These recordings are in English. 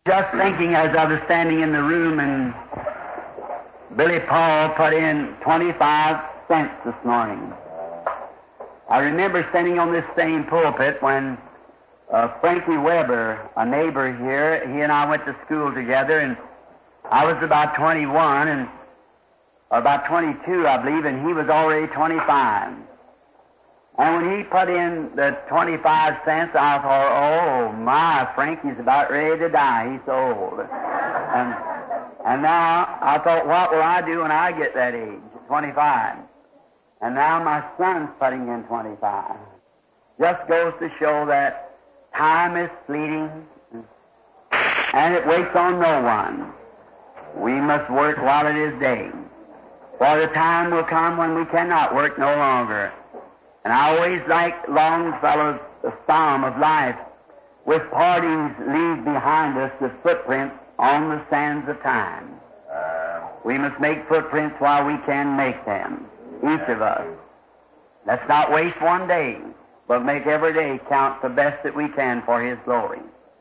Just thinking as I was standing in the room and Billy Paul put in 25 cents this morning. I remember standing on this same pulpit when Frankie Weber, a neighbor here, he and I went to school together, and I was about 21 and about 22, I believe, and he was already 25. And when he put in the 25 cents, I thought, oh my, Frankie's about ready to die. He's so old. And now I thought, what will I do when I get that age, 25? And now my son's putting in 25. Just goes to show that time is fleeting and it waits on no one. We must work while it is day. For the time will come when we cannot work no longer. And I always liked Longfellow's Psalm of Life. With partings leave behind us the footprints on the sands of time. We must make footprints while we can make them, each of us. Let's not waste one day, but make every day count the best that we can for His glory.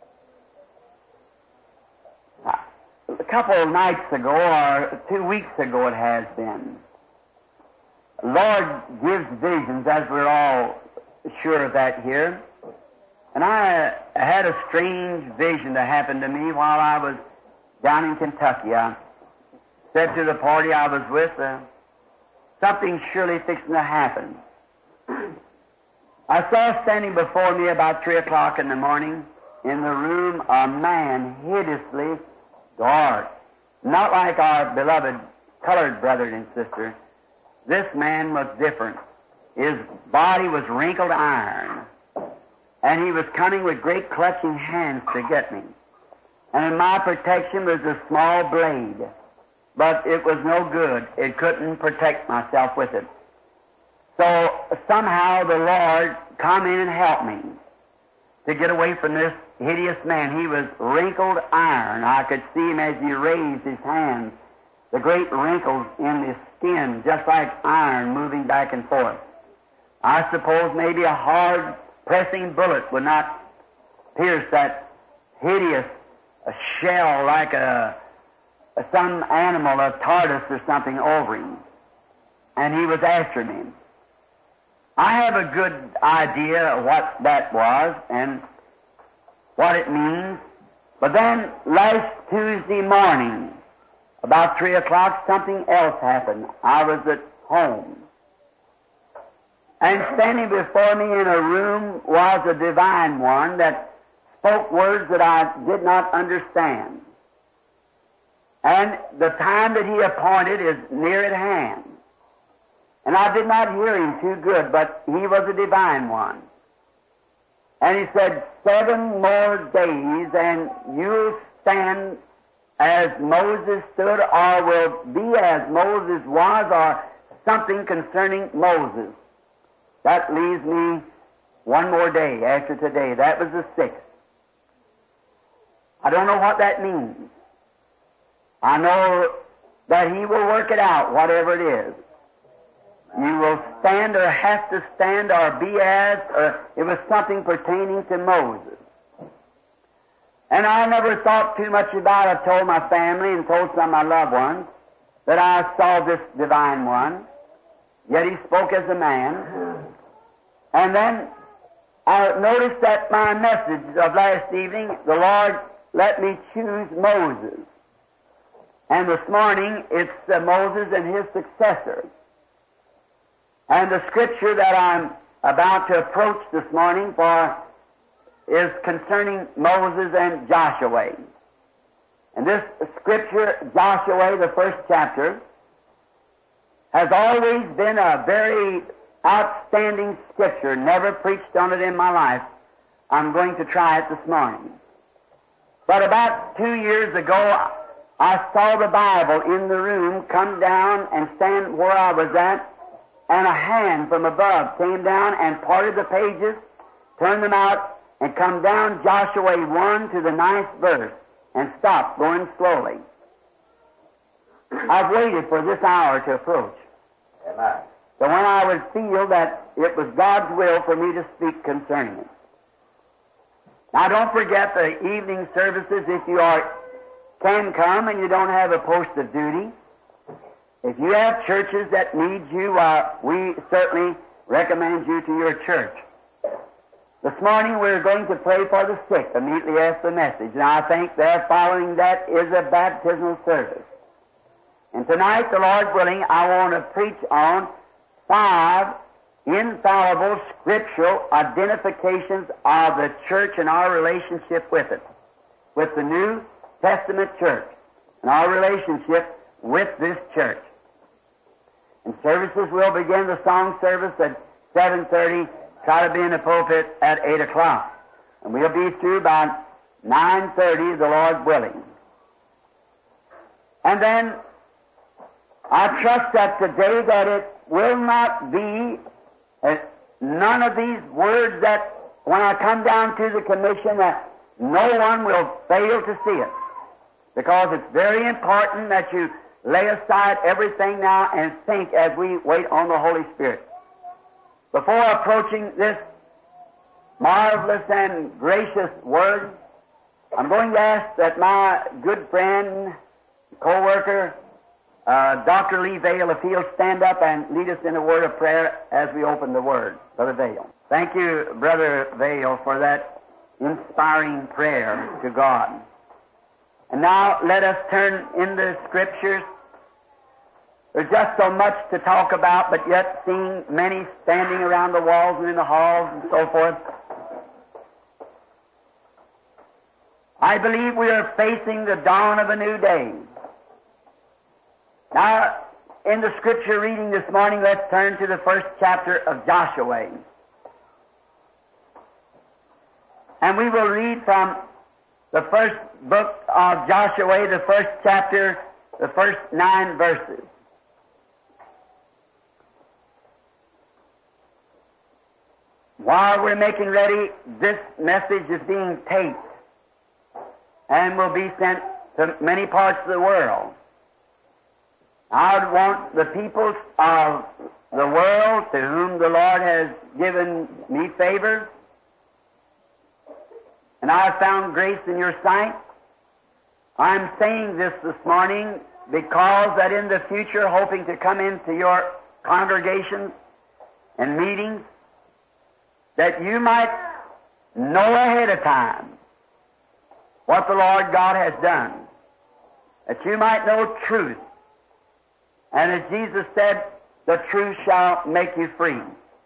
A couple of nights ago, or 2 weeks ago it has been, Lord gives visions, as we're all sure of that here. And I had a strange vision that happened to me while I was down in Kentucky. I said to the party I was with, something surely fixing to happen. I saw standing before me about 3 o'clock in the morning in the room a man hideously dark, not like our beloved colored brother and sister. This man was different. His body was wrinkled iron, and he was coming with great clutching hands to get me. And in my protection was a small blade, but it was no good. It couldn't protect myself with it. So somehow the Lord come in and helped me to get away from this hideous man. He was wrinkled iron. I could see him as he raised his hands, the great wrinkles in his skin, just like iron moving back and forth. I suppose maybe a hard pressing bullet would not pierce that hideous shell like some animal, a tortoise or something, over him. And he was after me. I have a good idea of what that was and what it means. But then last Tuesday morning, about 3 o'clock, something else happened. I was at home. And standing before me in a room was a divine one that spoke words that I did not understand. And the time that He appointed is near at hand. And I did not hear Him too good, but He was a divine one. And He said, 7 more days and you'll stand as Moses stood, or will be as Moses was, or something concerning Moses. That leaves me one more day after today. That was the 6th. I don't know what that means. I know that He will work it out, whatever it is. You will stand or have to stand or be as, or it was something pertaining to Moses. And I never thought too much about it. I told my family and told some of my loved ones that I saw this divine one, yet He spoke as a man. And then I noticed that my message of last evening, the Lord let me choose Moses. And this morning it's Moses and his successor. And the scripture that I'm about to approach this morning for is concerning Moses and Joshua. And this scripture, Joshua, the 1st chapter, has always been a very outstanding scripture. Never preached on it in my life. I'm going to try it this morning. But about 2 years ago, I saw the Bible in the room come down and stand where I was at, and a hand from above came down and parted the pages, turned them out, and come down Joshua 1 to the 9th verse, and stopped, going slowly. I've waited for this hour to approach. Amen. So when I would feel that it was God's will for me to speak concerning it. Now don't forget the evening services if you can come and you don't have a post of duty. If you have churches that need you, we certainly recommend you to your church. This morning we're going to pray for the sick immediately after the message, and I think there following that is a baptismal service. And tonight, the Lord willing, I want to preach on 5 infallible scriptural identifications of the church and our relationship with it, with the New Testament church, and our relationship with this church. And services will begin the song service at 7:30, try to be in the pulpit at 8 o'clock. And we'll be through by 9:30, the Lord willing. And then I trust that today that it will not be none of these words that when I come down to the commission that no one will fail to see it. Because it's very important that you lay aside everything now and think as we wait on the Holy Spirit. Before approaching this marvelous and gracious word, I'm going to ask that my good friend, co-worker, Dr. Lee Vail, if he'll stand up and lead us in a word of prayer as we open the Word. Brother Vail. Thank you, Brother Vail, for that inspiring prayer to God. And now let us turn in the Scriptures. There's just so much to talk about, but yet seeing many standing around the walls and in the halls and so forth. I believe we are facing the dawn of a new day. Now, in the Scripture reading this morning, let's turn to the first chapter of Joshua. And we will read from the first book of Joshua, the first chapter, the first 9 verses. While we're making ready, this message is being taped and will be sent to many parts of the world. I would want the peoples of the world to whom the Lord has given me favor, and I have found grace in your sight. I'm saying this morning because that in the future, hoping to come into your congregations and meetings, that you might know ahead of time what the Lord God has done, that you might know truth. And as Jesus said, the truth shall make you free.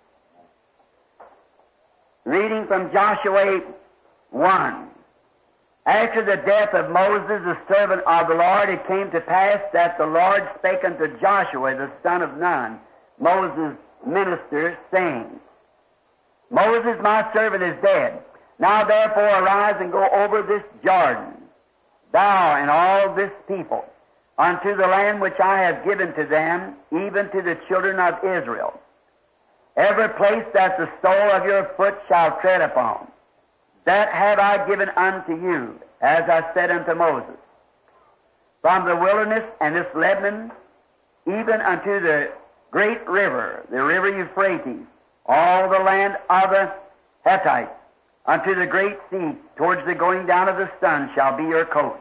Reading from Joshua 1. After the death of Moses, the servant of the Lord, it came to pass that the Lord spake unto Joshua, the son of Nun, Moses' minister, saying, Moses, my servant, is dead. Now therefore arise and go over this Jordan, thou and all this people, unto the land which I have given to them, even to the children of Israel. Every place that the sole of your foot shall tread upon, that have I given unto you, as I said unto Moses. From the wilderness and this Lebanon, even unto the great river, the river Euphrates, all the land of the Hittites, unto the great sea, towards the going down of the sun, shall be your coast.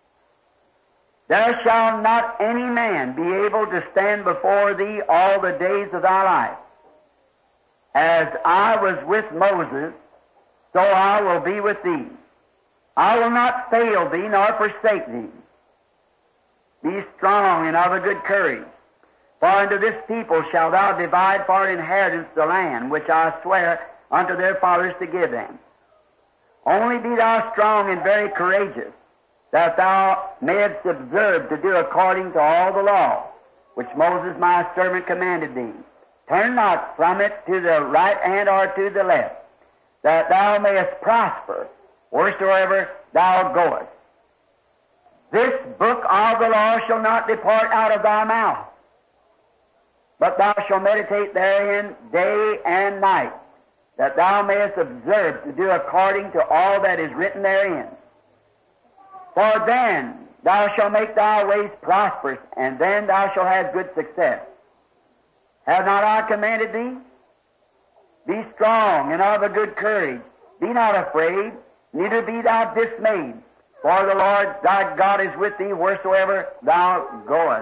There shall not any man be able to stand before thee all the days of thy life. As I was with Moses, so I will be with thee. I will not fail thee nor forsake thee. Be strong and of a good courage. For unto this people shalt thou divide for an inheritance the land which I swear unto their fathers to give them. Only be thou strong and very courageous, that thou mayest observe to do according to all the law which Moses my servant commanded thee. Turn not from it to the right hand or to the left, that thou mayest prosper wheresoever thou goest. This book of the law shall not depart out of thy mouth, but thou shalt meditate therein day and night, that thou mayest observe to do according to all that is written therein. For then thou shalt make thy ways prosperous, and then thou shalt have good success. Have not I commanded thee? Be strong and of a good courage. Be not afraid, neither be thou dismayed, for the Lord thy God is with thee wheresoever thou goest.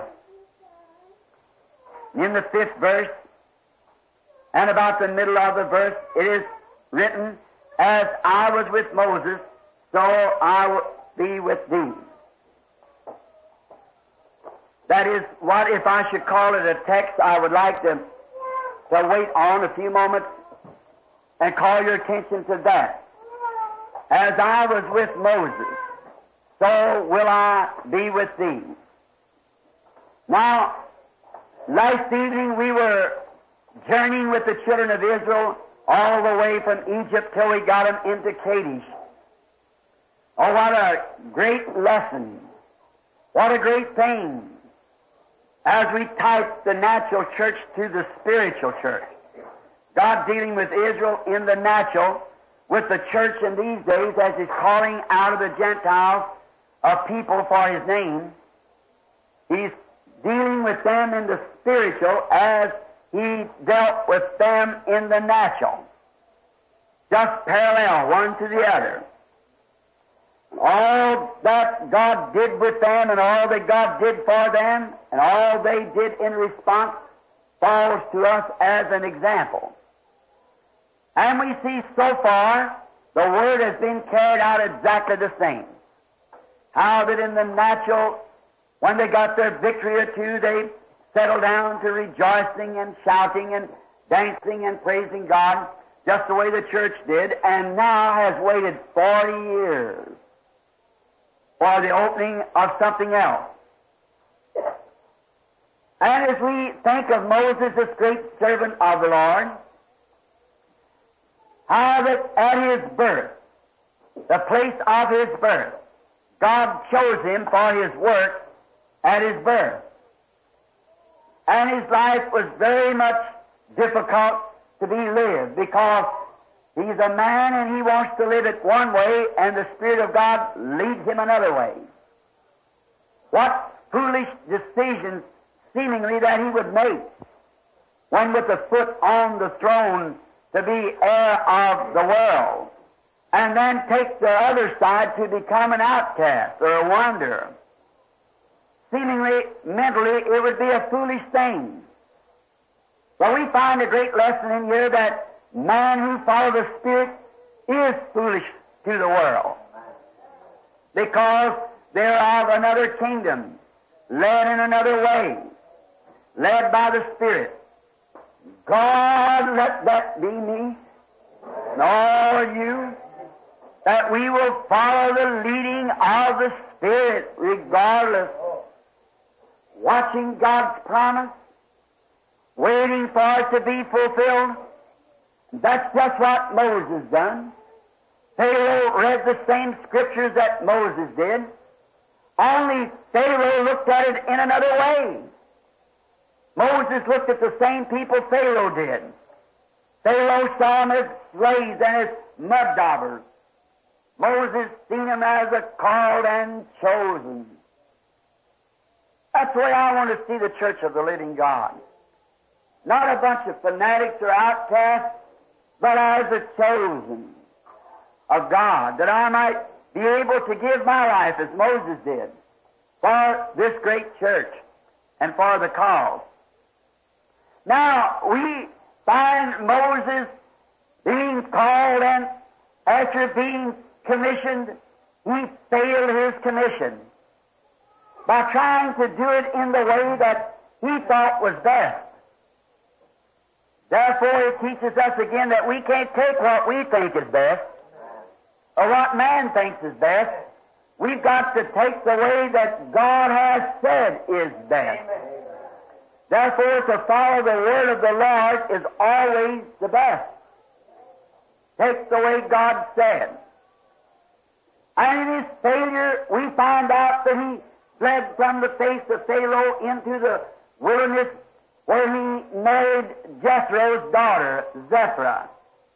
In the 5th verse, and about the middle of the verse, it is written, As I was with Moses, so I will be with thee. That is what, if I should call it a text, I would like to wait on a few moments and call your attention to that. As I was with Moses, so will I be with thee. Now, last evening we were journeying with the children of Israel all the way from Egypt till we got them into Kadesh. Oh, what a great lesson. What a great thing. As we type the natural church to the spiritual church. God dealing with Israel in the natural, with the church in these days as He's calling out of the Gentiles a people for His name. He's dealing with them in the spiritual as He dealt with them in the natural. Just parallel, one to the other. All that God did with them and all that God did for them and all they did in response falls to us as an example. And we see so far the Word has been carried out exactly the same. How that in the natural, when they got their victory or two, they settled down to rejoicing and shouting and dancing and praising God, just the way the church did, and now has waited 40 years for the opening of something else. And as we think of Moses, this great servant of the Lord, how that at his birth, the place of his birth, God chose him for his work at his birth. And his life was very much difficult to be lived because he's a man and he wants to live it one way and the Spirit of God leads him another way. What foolish decisions seemingly that he would make when with the foot on the throne to be heir of the world and then take the other side to become an outcast or a wanderer. Seemingly, mentally, it would be a foolish thing. But we find a great lesson in here that man who follows the Spirit is foolish to the world because they're of another kingdom, led in another way, led by the Spirit. God, let that be me and all you, that we will follow the leading of the Spirit regardless, watching God's promise, waiting for it to be fulfilled. That's just what Moses done. Pharaoh read the same scriptures that Moses did, only Pharaoh looked at it in another way. Moses looked at the same people Pharaoh did. Pharaoh saw them as slaves and as mud daubers. Moses seen them as a called and chosen. That's the way I want to see the church of the living God. Not a bunch of fanatics or outcasts, but as a chosen of God, that I might be able to give my life as Moses did for this great church and for the cause. Now, we find Moses being called, and after being commissioned, he failed his commission by trying to do it in the way that he thought was best. Therefore, it teaches us again that we can't take what we think is best or what man thinks is best. We've got to take the way that God has said is best. Therefore, to follow the word of the Lord is always the best. Take the way God said. And in his failure, we find out that he fled from the face of Pharaoh into the wilderness where he married Jethro's daughter, Zipporah.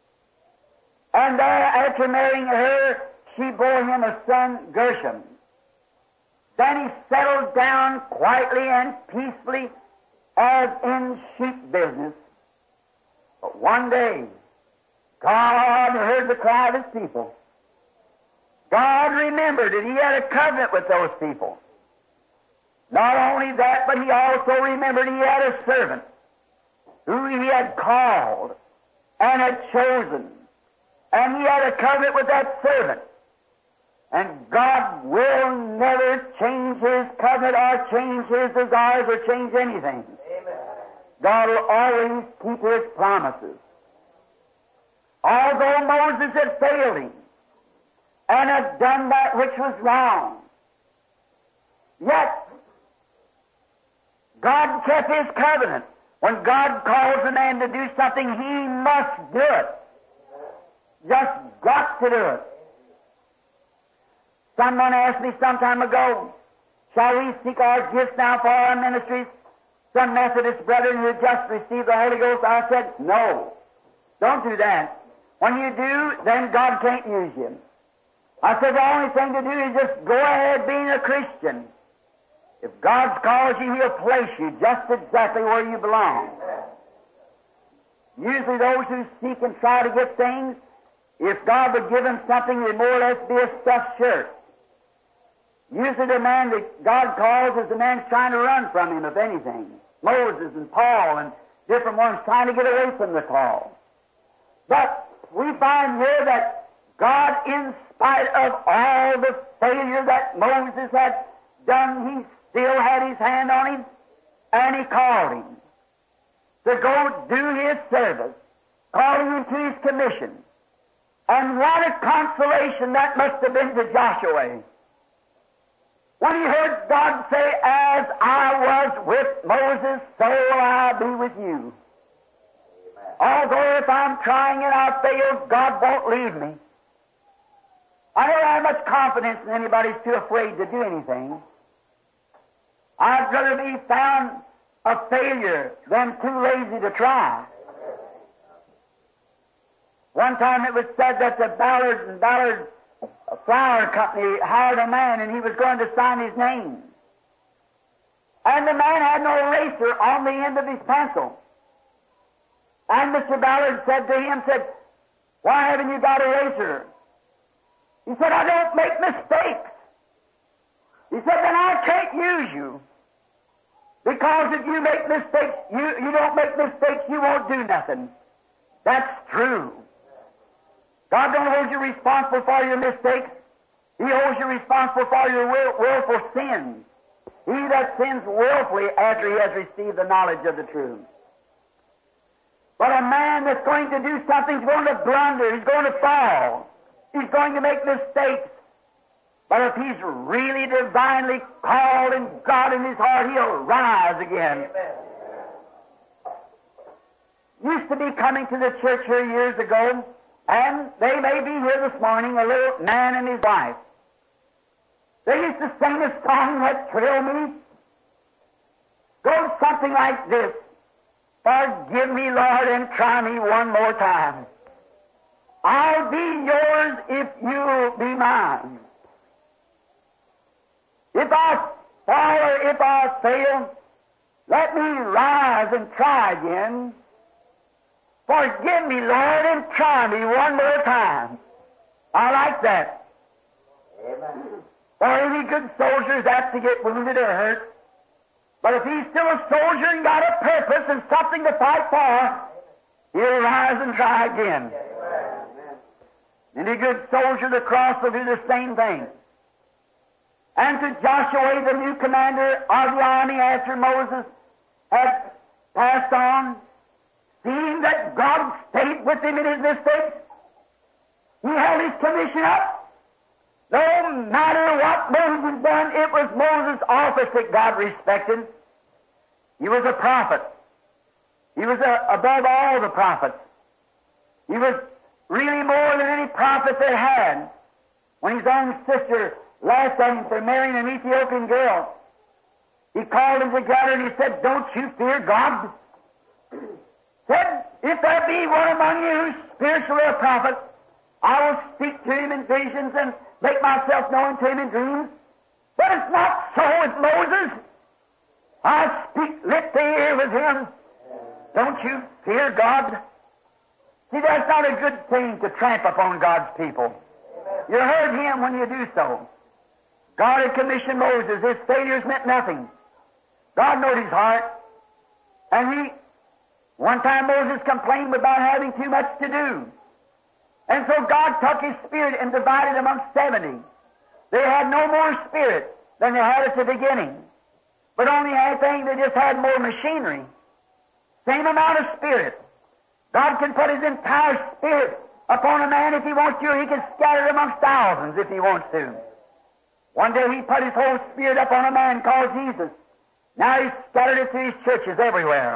And there, after marrying her, she bore him a son, Gershom. Then he settled down quietly and peacefully as in sheep business. But one day, God heard the cry of his people. God remembered it. He had a covenant with those people. Not only that, but He also remembered He had a servant who He had called and had chosen. And He had a covenant with that servant. And God will never change His covenant or change His desires or change anything. Amen. God will always keep His promises. Although Moses had failed Him and had done that which was wrong, yet God kept His covenant. When God calls a man to do something, he must do it. Just got to do it. Someone asked me some time ago, shall we seek our gifts now for our ministries? Some Methodist brethren who had just received the Holy Ghost, I said, no, don't do that. When you do, then God can't use you. I said, the only thing to do is just go ahead being a Christian. If God calls you, He'll place you just exactly where you belong. Usually those who seek and try to get things, if God would give them something, they'd more or less be a stuffed shirt. Usually the man that God calls is the man trying to run from Him, if anything. Moses and Paul and different ones trying to get away from the call. But we find here that God, in spite of all the failure that Moses had done, He still had His hand on him, and He called him to go do His service, calling him to His commission. And what a consolation that must have been to Joshua when he heard God say, as I was with Moses, so will I be with you. Amen. Although if I'm trying and I fail, God won't leave me. I don't have much confidence in anybody who's too afraid to do anything. I'd rather be found a failure than too lazy to try. One time it was said that the Ballard Flour Company hired a man and he was going to sign his name. And the man had no eraser on the end of his pencil. And Mr. Ballard said to him, why haven't you got an eraser? He said, I don't make mistakes. He said, then I can't use you. Because if you make mistakes, you don't make mistakes, you won't do nothing. That's true. God don't hold you responsible for your mistakes. He holds you responsible for your willful sins. He that sins willfully after he has received the knowledge of the truth. But a man that's going to do something is going to blunder, he's going to fall, he's going to make mistakes. But if he's really divinely called and God in his heart, he'll rise again. Amen. Used to be coming to the church here years ago, and they may be here this morning, a little man and his wife. They used to sing a song that thrilled me. Goes something like this: forgive me, Lord, and try me one more time. I'll be yours if you'll be mine. If I fall or if I fail, let me rise and try again. Forgive me, Lord, and try me one more time. I like that. Amen. For any good soldier is apt to get wounded or hurt. But if he's still a soldier and got a purpose and something to fight for, he'll rise and try again. Amen. Any good soldier, the cross will do the same thing. And to Joshua, the new commander of the army after Moses had passed on, seeing that God stayed with him in his mistakes, he held his commission up. No matter what Moses done, it was Moses' office that God respected. He was a prophet. He was above all the prophets. He was really more than any prophet they had. When his own sister laughed at him for marrying an Ethiopian girl, he called them together and he said, don't you fear God? Said, if there be one among you who's spiritually a prophet, I will speak to him in visions and make myself known to him in dreams. But it's not so with Moses. I speak lip to ear with him. Don't you fear God? See, that's not a good thing to tramp upon God's people. You heard him when you do so. God had commissioned Moses. His failures meant nothing. God knowed his heart. And one time Moses complained about having too much to do. And so God took his spirit and divided among 70. They had no more spirit than they had at the beginning. But only anything, they just had more machinery. Same amount of spirit. God can put his entire spirit upon a man if he wants to, or he can scatter it amongst thousands if he wants to. One day he put his whole spirit upon a man called Jesus. Now he's scattered it to his churches everywhere.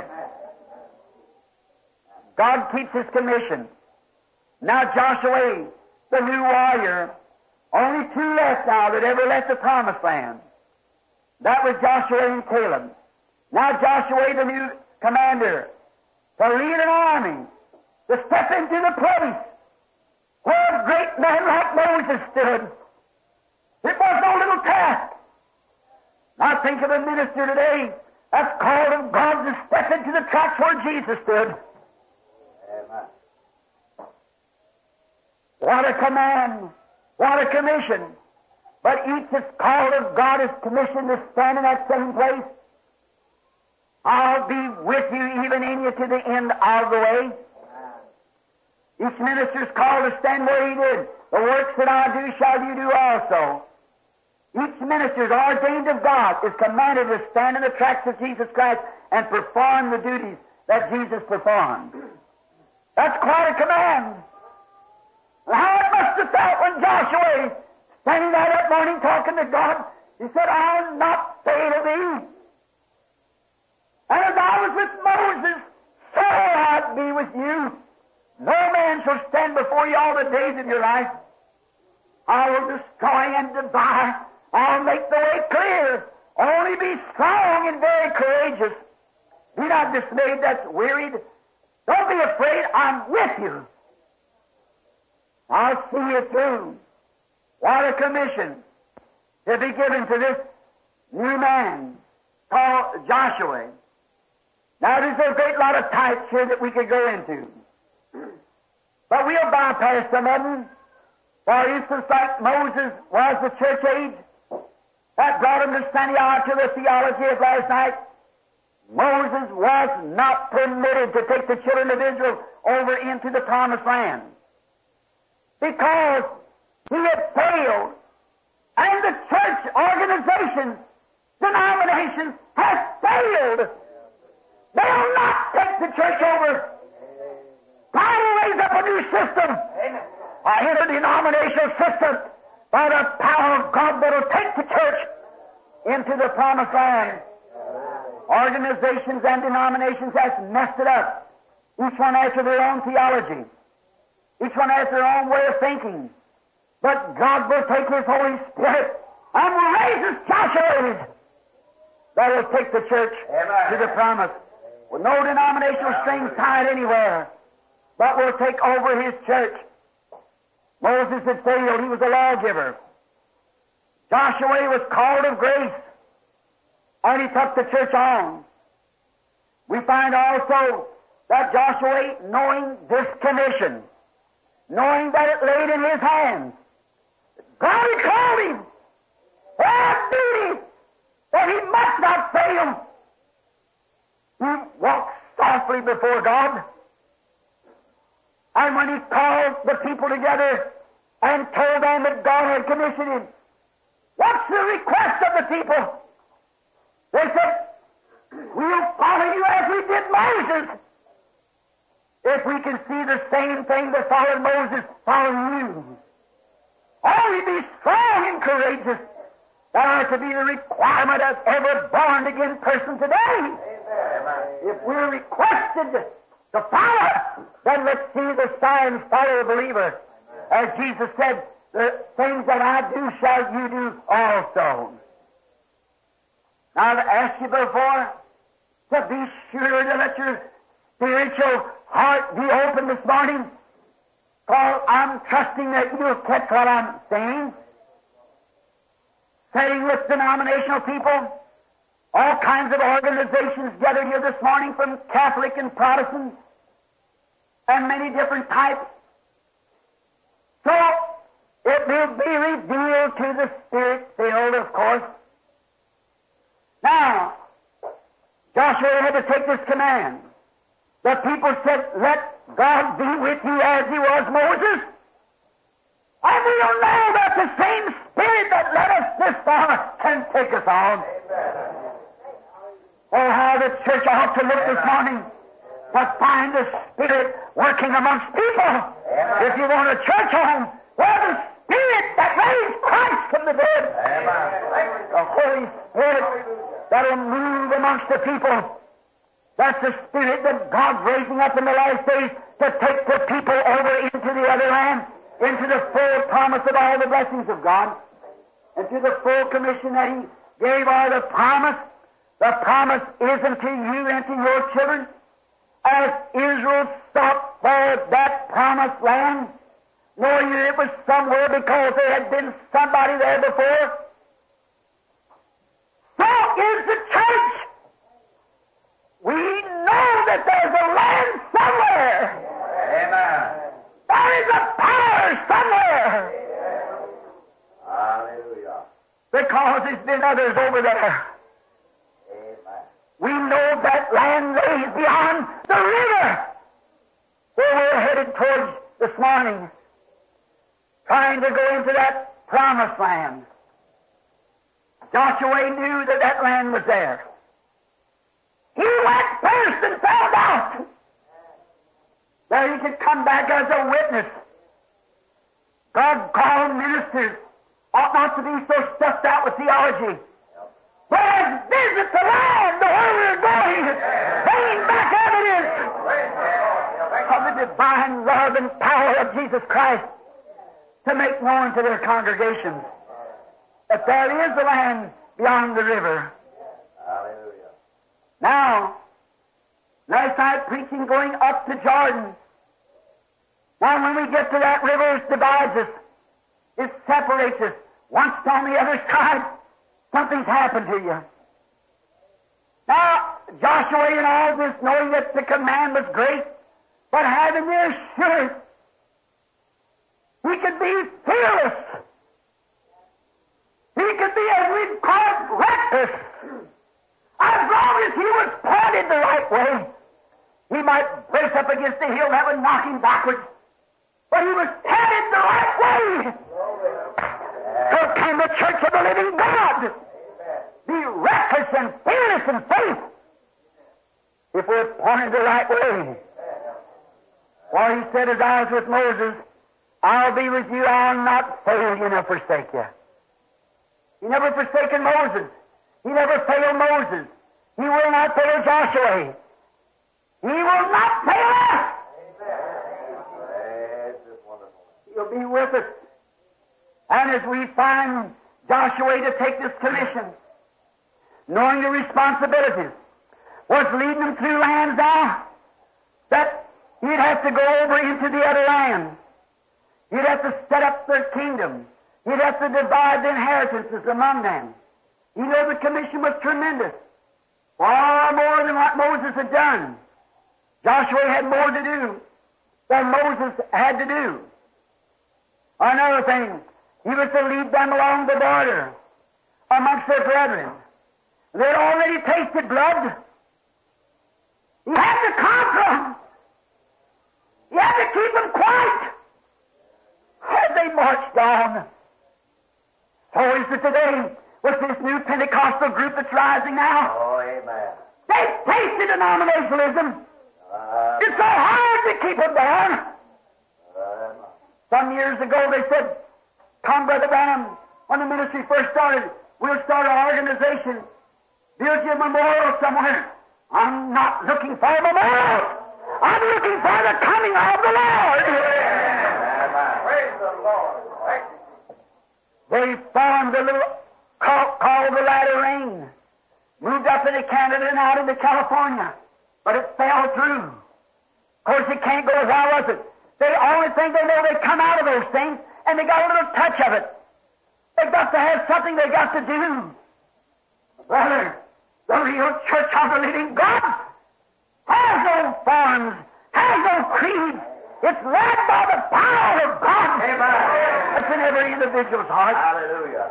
God keeps his commission. Now Joshua, the new warrior, only two left now that ever left the promised land. That was Joshua and Caleb. Now Joshua, the new commander, to lead an army, to step into the place where a great man like Moses stood. It was no little task. Now think of a minister today that's called of God to step into the tracks where Jesus stood. Amen. What a command! What a commission! But each that's called of God is commissioned to stand in that same place. I'll be with you, even in you, to the end of the way. Each minister's called to stand where he did. The works that I do shall you do also. Each minister is ordained of God, is commanded to stand in the tracks of Jesus Christ and perform the duties that Jesus performed. That's quite a command. How it must have felt when Joshua, standing there that morning talking to God, he said, I'll not fail thee. And as I was with Moses, so I'll be with you. No man shall stand before you all the days of your life. I will destroy and devour. I'll make the way clear. Only be strong and very courageous. Be not dismayed that's wearied. Don't be afraid. I'm with you. I'll see you through. What a commission to be given to this new man called Joshua. Now, there's a great lot of types here that we could go into. But we'll bypass some of them. For instance, like Moses was the church age, that brought him to Sinai to the theology of last night. Moses was not permitted to take the children of Israel over into the promised land because he had failed, and the church organizations, denominations, have failed. They'll not take the church over. God will raise up a new system, an interdenominational system, by the power of God that will take the church into the promised land. Organizations and denominations have messed it up. Each one after their own theology. Each one has their own way of thinking. But God will take His Holy Spirit and will raise His Joshuas that will take the church to the promise. With no denominational strings tied anywhere, but will take over His church. Moses had failed. He was a lawgiver. Joshua was called of grace, and he took the church on. We find also that Joshua, knowing this commission, knowing that it laid in his hands, God had called him, had duty, that he must not fail. He walked softly before God. And when he called the people together and told them that God had commissioned him, what's the request of the people? They said, we'll follow you as we did Moses. If we can see the same thing that followed Moses, follow you. Only be strong and courageous. That ought to be the requirement of every born-again person today. Amen. If we're requested to follow, then let's see the signs follow the believer. As Jesus said, the things that I do shall you do also. Now, I've asked you before to be sure to let your spiritual heart be open this morning, for I'm trusting that you'll catch what I'm saying. Sitting with denominational people, all kinds of organizations gathered here this morning from Catholic and Protestant, and many different types. So, It will be revealed to the Spirit-filled, of course. Now, Joshua had to take this command. The people said, let God be with you as He was Moses. And we don't know that the same Spirit that led us this far can take us on. Oh, how the church ought to look this morning to find the Spirit working amongst people. If you want a church home, well, the Spirit that raised Christ from the dead, the Holy Spirit that will move amongst the people. That's the Spirit that God's raising up in the last days to take the people over into the other land, into the full promise of all the blessings of God, and to the full commission that He gave all the promise. The promise is unto you and to your children. As Israel sought for that promised land, knowing that it was somewhere because there had been somebody there before, so is the church. We know that there's a land somewhere. Amen. There is a power somewhere. Hallelujah. Because there's been others over there. Amen. We know that land lays beyond the river where we're headed towards this morning, trying to go into that promised land. Joshua knew that that land was there. He went first and found out that he could come back as a witness. God-called ministers ought not to be so stuffed out with theology. Whereas visit the land where we're going, bringing back evidence of the divine love and power of Jesus Christ to make known to their congregations that there is a land beyond the river. Hallelujah. Now, last night preaching going up to Jordan. Now when we get to that river, it divides us. It separates us. Once on the other side, something's happened to you. Now, Joshua in all this, knowing that the command was great, but having the assurance he could be fearless. He could be, as we'd call it, reckless. As long as he was pointed the right way, he might brace up against the hill that would knock him backwards. But he was headed the right way. So can the church of the living God be reckless and fearless in faith if we're pointed the right way? For he said, as I was with Moses, I'll be with you, I'll not fail you nor forsake you. He never forsaken Moses. He never failed Moses. He will not fail Joshua. He will not fail us. He'll be with us. And as we find Joshua to take this commission, knowing the responsibilities, was leading them through lands now that he'd have to go over into the other land. He'd have to set up their kingdom. He'd have to divide the inheritances among them. You know the commission was tremendous. Far more than what Moses had done. Joshua had more to do than Moses had to do. Another thing, he was to lead them along the border amongst their brethren. They had already tasted blood. He had to conquer them. He had to keep them quiet. Had they marched on. So is it today with this new Pentecostal group that's rising now. Oh, amen. They've tasted denominationalism. It's so hard to keep them down. Some years ago they said, come, Brother Branham, when the ministry first started, we'll start an organization, build you a memorial somewhere. I'm not looking for a memorial. I'm looking for the coming of the Lord. Praise the Lord. They formed a little called the Latter Rain. Moved up into Canada and out into California. But it fell through. Of course, it can't go. Why was it? The only thing they know, they come out of those things, and they got a little touch of it. They've got to have something they got to do. Brother, the real church of the living God has no forms, has no creed, It's led by the power of God. Amen. That's in every individual's heart. Hallelujah.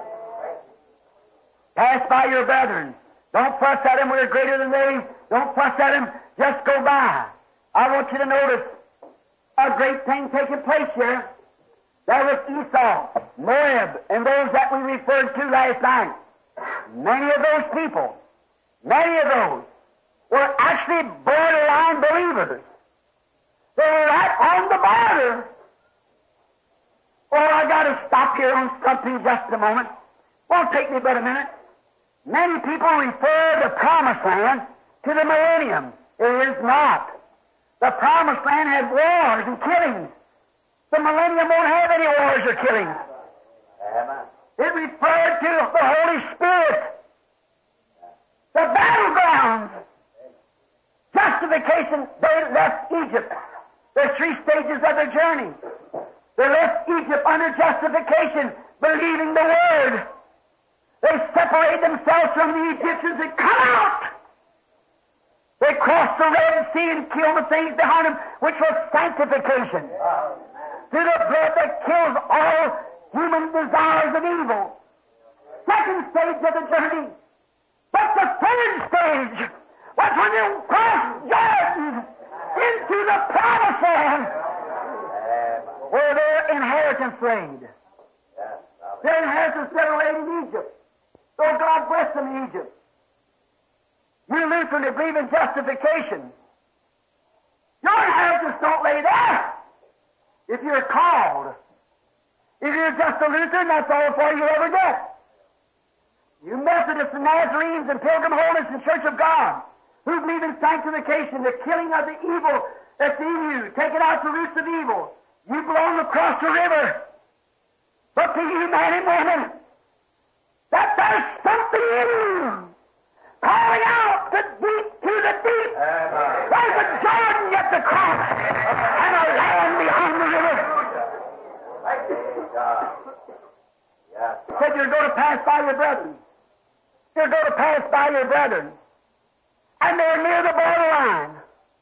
Pass by your brethren. Don't fuss at them. We're greater than they. Don't fuss at them. Just go by. I want you to notice a great thing taking place here. There was Esau, Moab, and those that we referred to last night. Many of those people, many of those, were actually borderline believers. They were right on the border. Oh, I got to stop here on something just a moment. Won't take me but a minute. Many people refer the Promised Land to the millennium. It is not. The Promised Land had wars and killings. The millennium won't have any wars or killings. Amen. It referred to the Holy Spirit, the battlegrounds. Justification, they left Egypt. There are 3 stages of their journey. They left Egypt under justification, believing the Word. They separated themselves from the Egyptians and come out. They crossed the Red Sea and killed the things behind them, which was sanctification. Through the blood that kills all human desires of evil. Second stage of the journey. But the third stage was when you crossed Jordan into the Promised Land, where their inheritance laid. Their inheritance never laid in Egypt. So God blessed them in Egypt. You Lutheran that believe in justification, your inheritance don't lay there. If you're called, if you're just a Lutheran, that's all for you ever get. You Methodists and Nazarenes and Pilgrim Holiness and Church of God, who believe in sanctification, the killing of the evil that's in you, taking out the roots of evil, you belong across the river. But to you, man and woman, that there's something in you calling out the deep to the deep. There's a Jordan yet to cross and a land beyond the river. Said you're going to pass by your brethren. You're going to pass by your brethren. And they're near the borderline.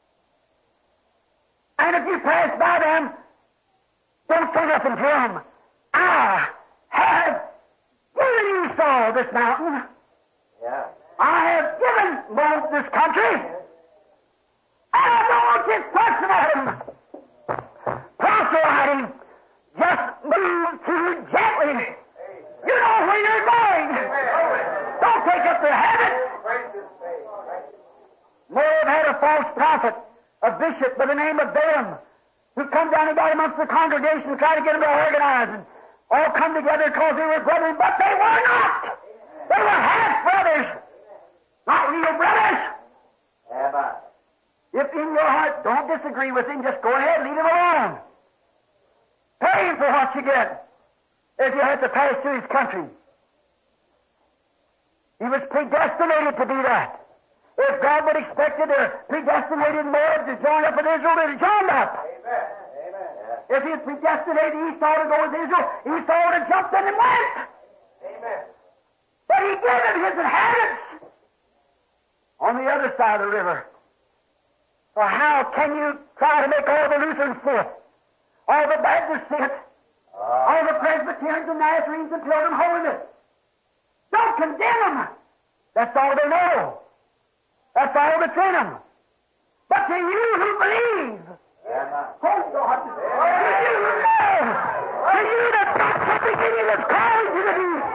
And if you pass by them, don't say nothing to them. I have given Esau this mountain. Yeah. I have given both this country. And I don't want you fussing at him, proselyting. Just move too gently. You know where you're going. Don't take up their habit. Moab had a false prophet, a bishop by the name of Balaam, who come down and got amongst the congregation and tried to get them to organize and all come together because they were brethren, but they were not. They were half brothers, not real brothers. Amen. If in your heart don't disagree with him, just go ahead, leave him alone. Pay him for what you get if you have to pass through his country. He was predestinated to do that. If God would expected or predestinated Moab to join up with Israel, they'd have joined up. Amen. Amen. If he had predestinated Esau to go with Israel, Esau would have jumped in and went. Amen. But he gave him his inheritance on the other side of the river. So how can you try to make all the Lutherans sit, all the Baptists sit, all the Presbyterians and Nazarenes and Pilgrim Holiness? Don't condemn them. That's all they know. That's all that's in them. But to you who believe, oh God, to you who know, to you that got something in you that's calling you to do.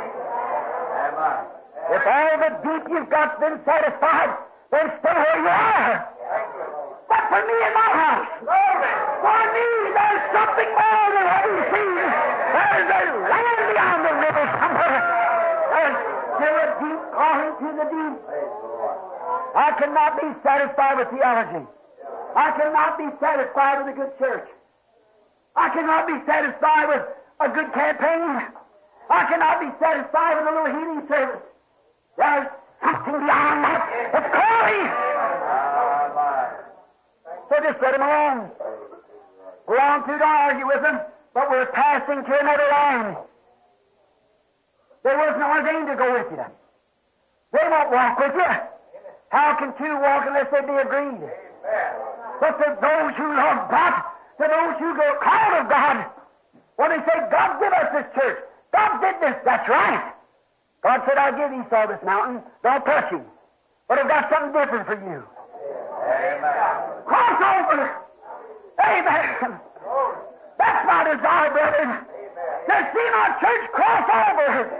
If all the deep you've got's been satisfied, then stay where you are. But for me and my house, for me, there's something more than what we see. There's a land beyond the river somewhere. There's still a deep calling to the deep. I cannot be satisfied with theology. I cannot be satisfied with a good church. I cannot be satisfied with a good campaign. I cannot be satisfied with a little healing service. There's something beyond that. It's calling. So just let him alone. Go on through to argue with him, but we're passing to another land. They wasn't ordained to go with you. They won't walk with you. How can two walk unless they be agreed? But for those who love God, to those who go called of God. When they say, God give us this church, God did this, that's right. God said, I'll give Esau this mountain, don't touch him. But I've got something different for you. Amen. Cross over. Amen. That's my desire, brother. To see my church cross over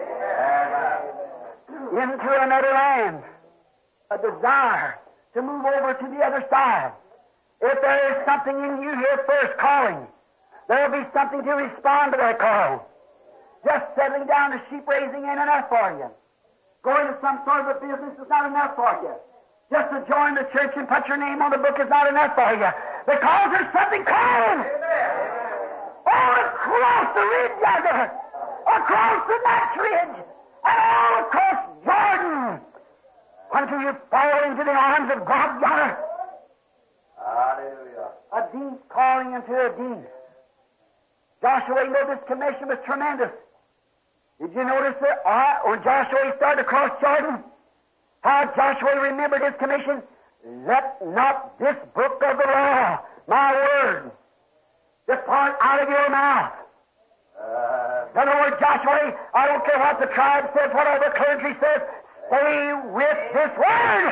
into another land. A desire to move over to the other side. If there is something in you here first calling, there will be something to respond to that call. Just settling down to sheep raising ain't enough for you. Going to some sort of a business is not enough for you. Just to join the church and put your name on the book is not enough for you. Because there's something calling. All across the ridge yonder, across the Natch Ridge, and all across Jordan, until you fall into the arms of God yonder. Hallelujah. A deed calling into a deed. Joshua, you know, this commission was tremendous. Did you notice that when Joshua started to cross Jordan, how Joshua remembered his commission? Let not this book of the law, my word, depart out of your mouth. In other words, Joshua, I don't care what the tribe says, whatever the clergy says, stay with this word.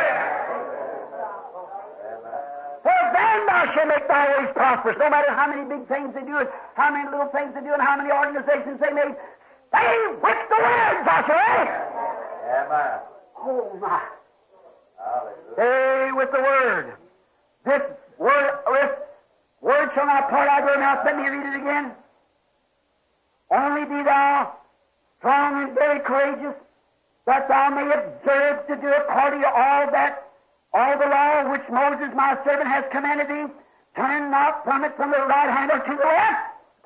For then thou shalt make thy ways prosperous. No matter how many big things they do, and how many little things they do, and how many organizations they make, stay with the word, Joshua. Amen. Oh, my. Hallelujah. Stay with the word. This word shall not part out of your mouth. Let me read it again. Only be thou strong and very courageous, that thou may observe to do according to all the law which Moses my servant has commanded thee. Turn not from it from the right hand or to the left.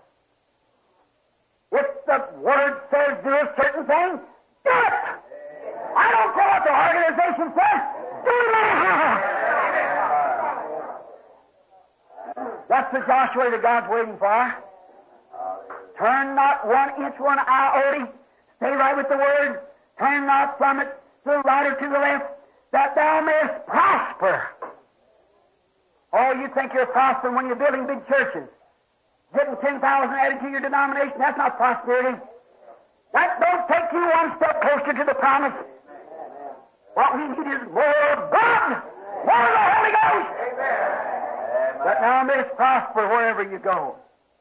If the word says do a certain thing, do it. I don't care what the organization says. Do it anyhow. That's the Joshua that God's waiting for. Turn not 1 inch, 1 iota. Stay right with the word. Turn not from it to the right or to the left, that thou mayest prosper. Oh, you think you're prospering when you're building big churches. Getting 10,000 added to your denomination, that's not prosperity. That don't take you one step closer to the promise. What we need is more of God, more of the Holy Ghost. That thou mayest prosper wherever you go.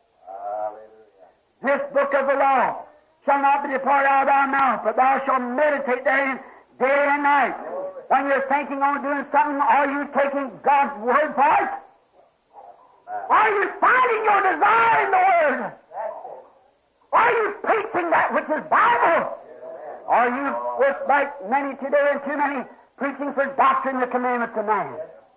This book of the law shall not be departed out of thy mouth, but thou shalt meditate therein day and night. When you're thinking on doing something, are you taking God's word for it? Are you finding your desire in the word? Are you preaching that which is Bible? Are you, with like many today and too many, preaching for doctrine the commandments of man?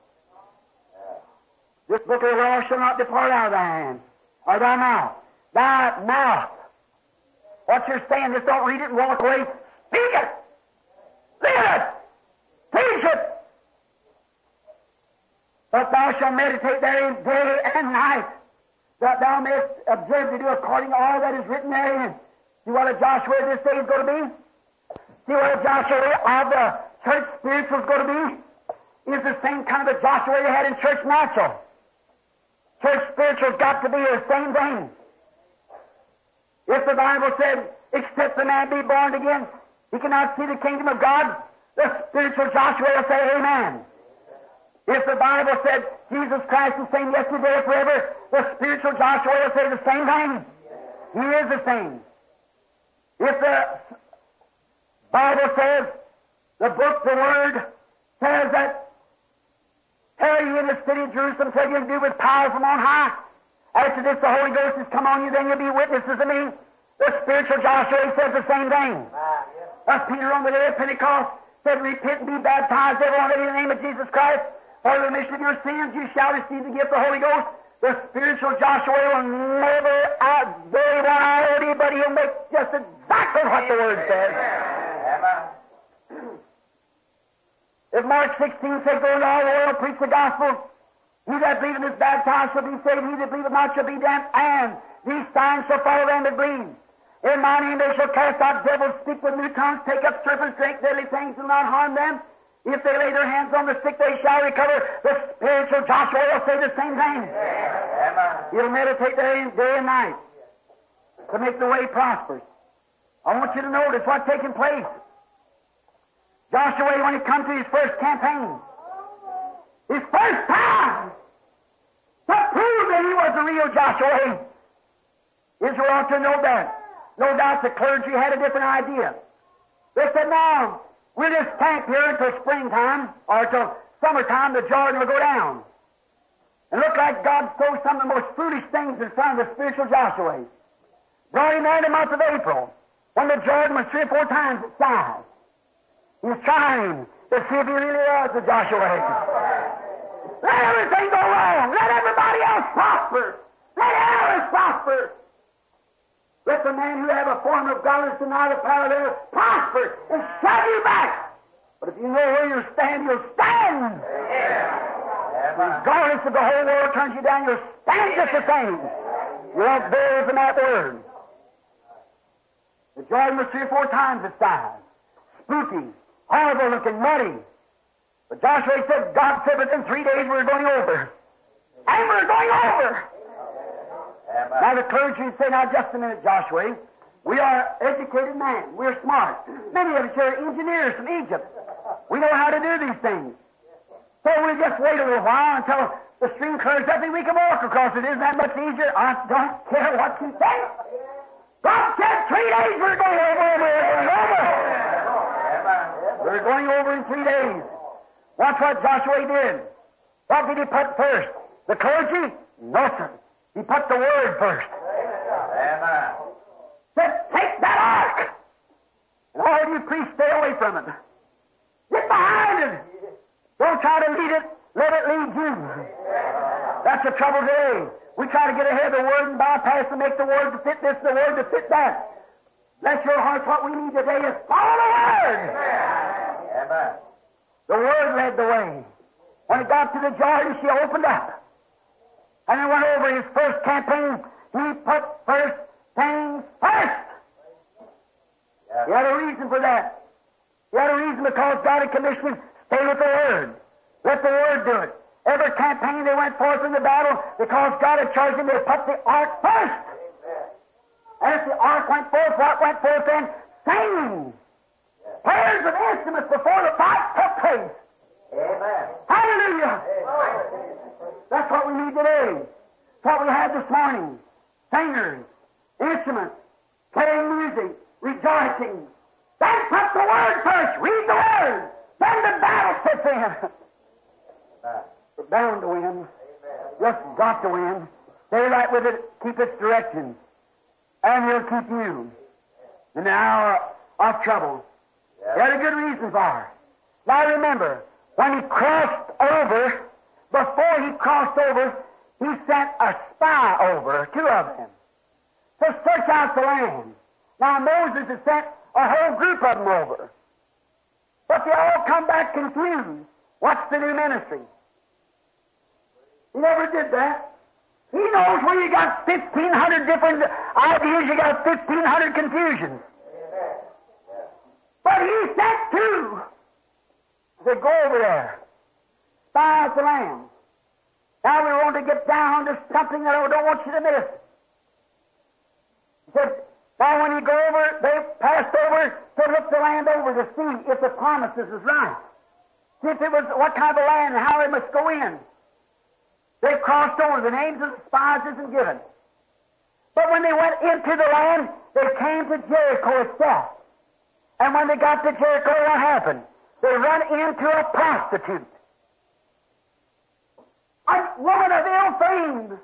This book of the law shall not depart out of thy hand, or thy mouth. Thy mouth. What you're saying, just don't read it and walk away. Speak it! Live it! Teach it! But thou shalt meditate therein day and night, that thou mayest observe to do according to all that is written therein. See what a Joshua this day is going to be? See what a Joshua of the church spiritual is going to be? Is the same kind of a Joshua you had in church natural. Church spiritual's got to be the same thing. If the Bible said, except the man be born again, he cannot see the kingdom of God, the spiritual Joshua will say, amen. If the Bible said, Jesus Christ is the same yesterday, forever, the spiritual Joshua will say the same thing. He is the same. If the Bible says, the book, the Word, says that, tarry ye in the city of Jerusalem till you do with power from on high. After this, the Holy Ghost has come on you, then you'll be witnesses of me. The spiritual Joshua says the same thing. As Peter on the day of Pentecost said, repent and be baptized, everyone in the name of Jesus Christ. For the remission of your sins, you shall receive the gift of the Holy Ghost. The spiritual Joshua will never outweigh one iota, but he'll make just exactly what the Word says. If Mark 16 says, go into all the world, preach the gospel, he that believeth is baptized shall be saved, he that believeth not shall be damned, and these signs shall follow them that believe. In my name they shall cast out devils, speak with new tongues, take up serpents, drink deadly things, and not harm them. If they lay their hands on the sick, they shall recover. The spiritual Joshua will say the same thing. He'll meditate there day and night to make the way prosperous. I want you to notice what's taking place. Joshua, when he come to his first campaign, his first time to prove that he was the real Joshua, Israel ought to know that. No doubt the clergy had a different idea. They said, now, we'll just camp here until springtime or until summertime, the Jordan will go down. And look like God throws some of the most foolish things in front of the spiritual Joshua. Brought him there in the month of April, when the Jordan was 3 or 4 times its size. He was trying to see if he really was the Joshua. Let everything go wrong. Let everybody else prosper. Let others prosper. Let the man who have a form of godliness deny the power thereof prosper and shove you back. But if you know where you stand, you'll stand. Regardless of the whole world turns you down, you'll stand just the same. You won't bear from that word. The Jordan was 3 or 4 times its size. Spooky, horrible looking, muddy. But Joshua said, God said within 3 days we're going over. And we're going over. Now the clergy would say, now just a minute, Joshua. We are educated men. We're smart. Many of us are engineers from Egypt. We know how to do these things. So we'll just wait a little while until the stream clears up and we can walk across it. Isn't that much easier? I don't care what you think. God said 3 days we're going over. We're going over in 3 days. Watch what Joshua did. What did he put first? The clergy? No, sir. He put the Word first. Amen. Said, take that ark! And all of you priests, stay away from it. Get behind it! Don't try to lead it, let it lead you. That's the trouble today. We try to get ahead of the Word and bypass and make the Word to fit this, the Word to fit that. Bless your hearts, what we need today is follow the Word! Amen. The Word led the way. When it got to the Jordan, she opened up. And he went over his first campaign. He put first things first. Yeah. He had a reason for that. He had a reason because God had commissioned him, stay with the Word. Let the Word do it. Every campaign they went forth in the battle, because God had charged them, they put the ark first. And if the ark went forth, what went forth then? Singing. Prayers and instruments before the fight took place. Amen. Hallelujah. Amen. That's what we need today. That's what we had this morning. Singers, instruments, playing music, rejoicing. Then put the Word first. Read the Word. Then the battle sets in. We're bound to win. Just got to win. Stay right with it. Keep its direction. And He'll keep you in the hour of trouble. He had a good reason for it. Now remember, when He crossed over, before He crossed over, He sent a spy over, 2 of them, to search out the land. Now Moses had sent a whole group of them over. But they all come back confused. What's the new ministry? He never did that. He knows where you got 1,500 different ideas, you got 1,500 confusions. But He sent 2. He said, go over there. Spy out the land. Now we want to get down to something that I don't want you to miss. He said, now when you go over, they passed over to look the land over to see if the promises was right. See if it was what kind of a land and how they must go in. They crossed over. The names of the spies isn't given. But when they went into the land, they came to Jericho itself. And when they got to Jericho, what happened? They run into a prostitute. A woman of ill fame.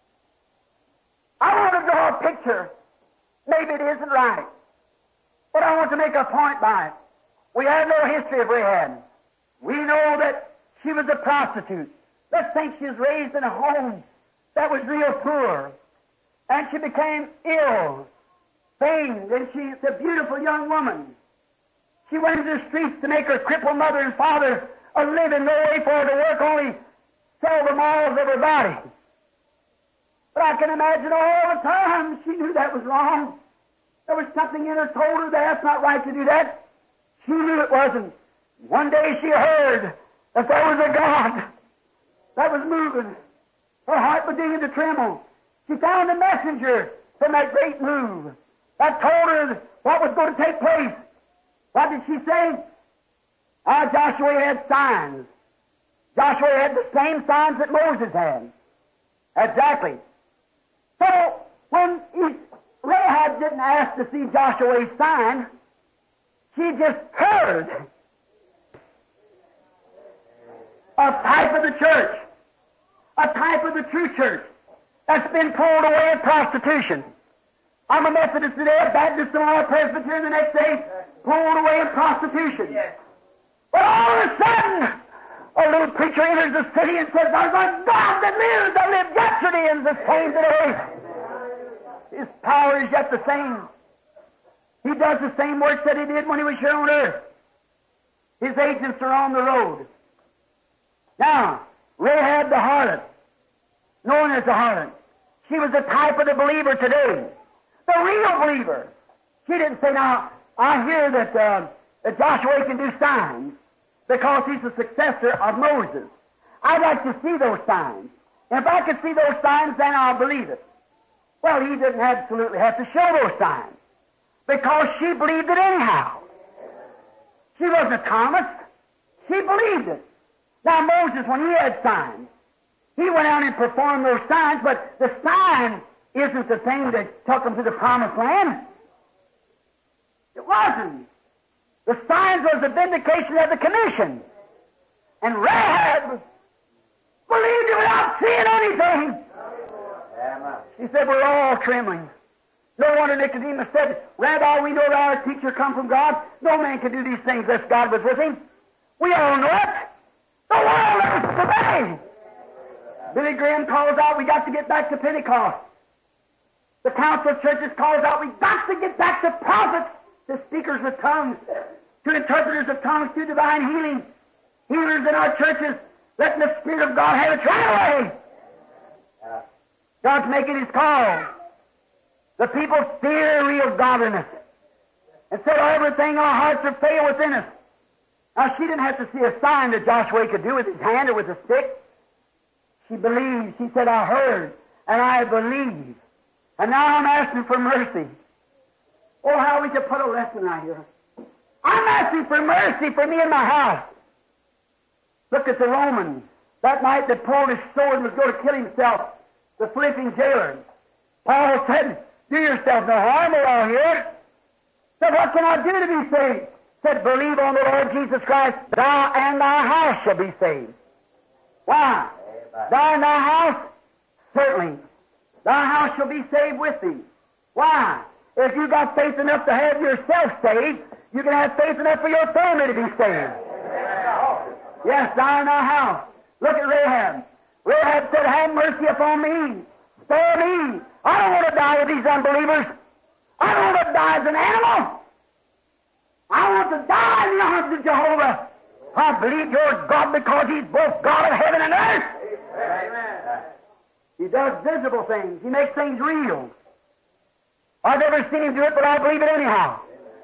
I want to draw a picture. Maybe it isn't right. But I want to make a point by it. We have no history of Rahab. We know that she was a prostitute. Let's think she was raised in a home that was real poor. And she became ill, famed, and she's a beautiful young woman. She went into the streets to make her crippled mother and father a living, no way for her to work, only sell the morals of her body. But I can imagine all the time she knew that was wrong. There was something in her told her that's not right to do that. She knew it wasn't. One day she heard that there was a God that was moving. Her heart began to tremble. She found a messenger from that great move that told her what was going to take place. What did she say? Joshua had signs. Joshua had the same signs that Moses had. Exactly. So, when Rahab didn't ask to see Joshua's sign, she just heard a type of the church, a type of the true church that's been pulled away in prostitution. I'm a Methodist today, a Baptist tomorrow, a Presbyterian the next day, pulled away in prostitution. Yes. But all of a sudden, a little preacher enters the city and says, there's a God that lived yesterday and is the same today. His power is yet the same. He does the same work that He did when He was here on earth. His agents are on the road. Now, Rahab the harlot, known as the harlot, she was the type of the believer today. The real believer. She didn't say, now, I hear that Joshua can do signs because he's the successor of Moses. I'd like to see those signs. And if I could see those signs, then I'll believe it. Well, he didn't absolutely have to show those signs because she believed it anyhow. She wasn't a Thomas. She believed it. Now, Moses, when he had signs, he went out and performed those signs, but the sign isn't the thing that took him to the promised land. It wasn't. The signs was the vindication of the commission. And Rahab believed it without seeing anything. She said, we're all trembling. No wonder Nicodemus said, Rabbi, we know that our teacher come from God. No man can do these things unless God was with him. We all know it. The world is today. Billy Graham calls out, we got to get back to Pentecost. The Council of Churches calls out, we got to get back to prophets, to speakers of tongues, to interpreters of tongues, to divine healing, healers in our churches, letting the Spirit of God have its right away. God's making His call. The people fear real godliness. And said, everything our hearts are fail within us. Now, she didn't have to see a sign that Joshua could do with his hand or with a stick. She believed. She said, I heard, and I believe. And now I'm asking for mercy. Oh, how we could put a lesson right here. I'm asking for mercy for me and my house. Look at the Roman that night that pulled his sword and was going to kill himself, the Philippian jailer. Paul said, do yourself no harm, we're all here. Said, what can I do to be saved? Said, believe on the Lord Jesus Christ, thou and thy house shall be saved. Why? Thou and thy house? Certainly. Thy house shall be saved with thee. Why? If you got faith enough to have yourself saved, you can have faith enough for your family to be saved. Yes, thou and thy house. Look at Rahab. Rahab said, have mercy upon me. Spare me. I don't want to die with these unbelievers. I don't want to die as an animal. I want to die in the arms of Jehovah. I believe you're God because He's both God of heaven and earth. Amen. He does visible things. He makes things real. I've never seen Him do it, but I believe it anyhow.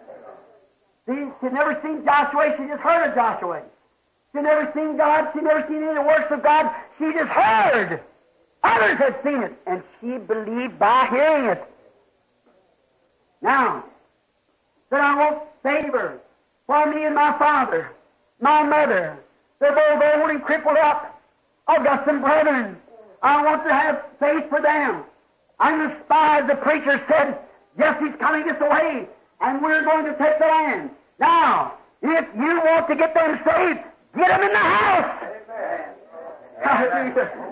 See, she'd never seen Joshua. She just heard of Joshua. She'd never seen God. She'd never seen any of the works of God. She just heard. Others had seen it, and she believed by hearing it. Now, that I want favor for me and my father, my mother. They're both old and crippled up. I've got some brethren. I want to have faith for them. I'm the spy, the preacher said, yes, he's coming this way, and we're going to take the land. Now, if you want to get them saved, get them in the house. Amen. Hallelujah.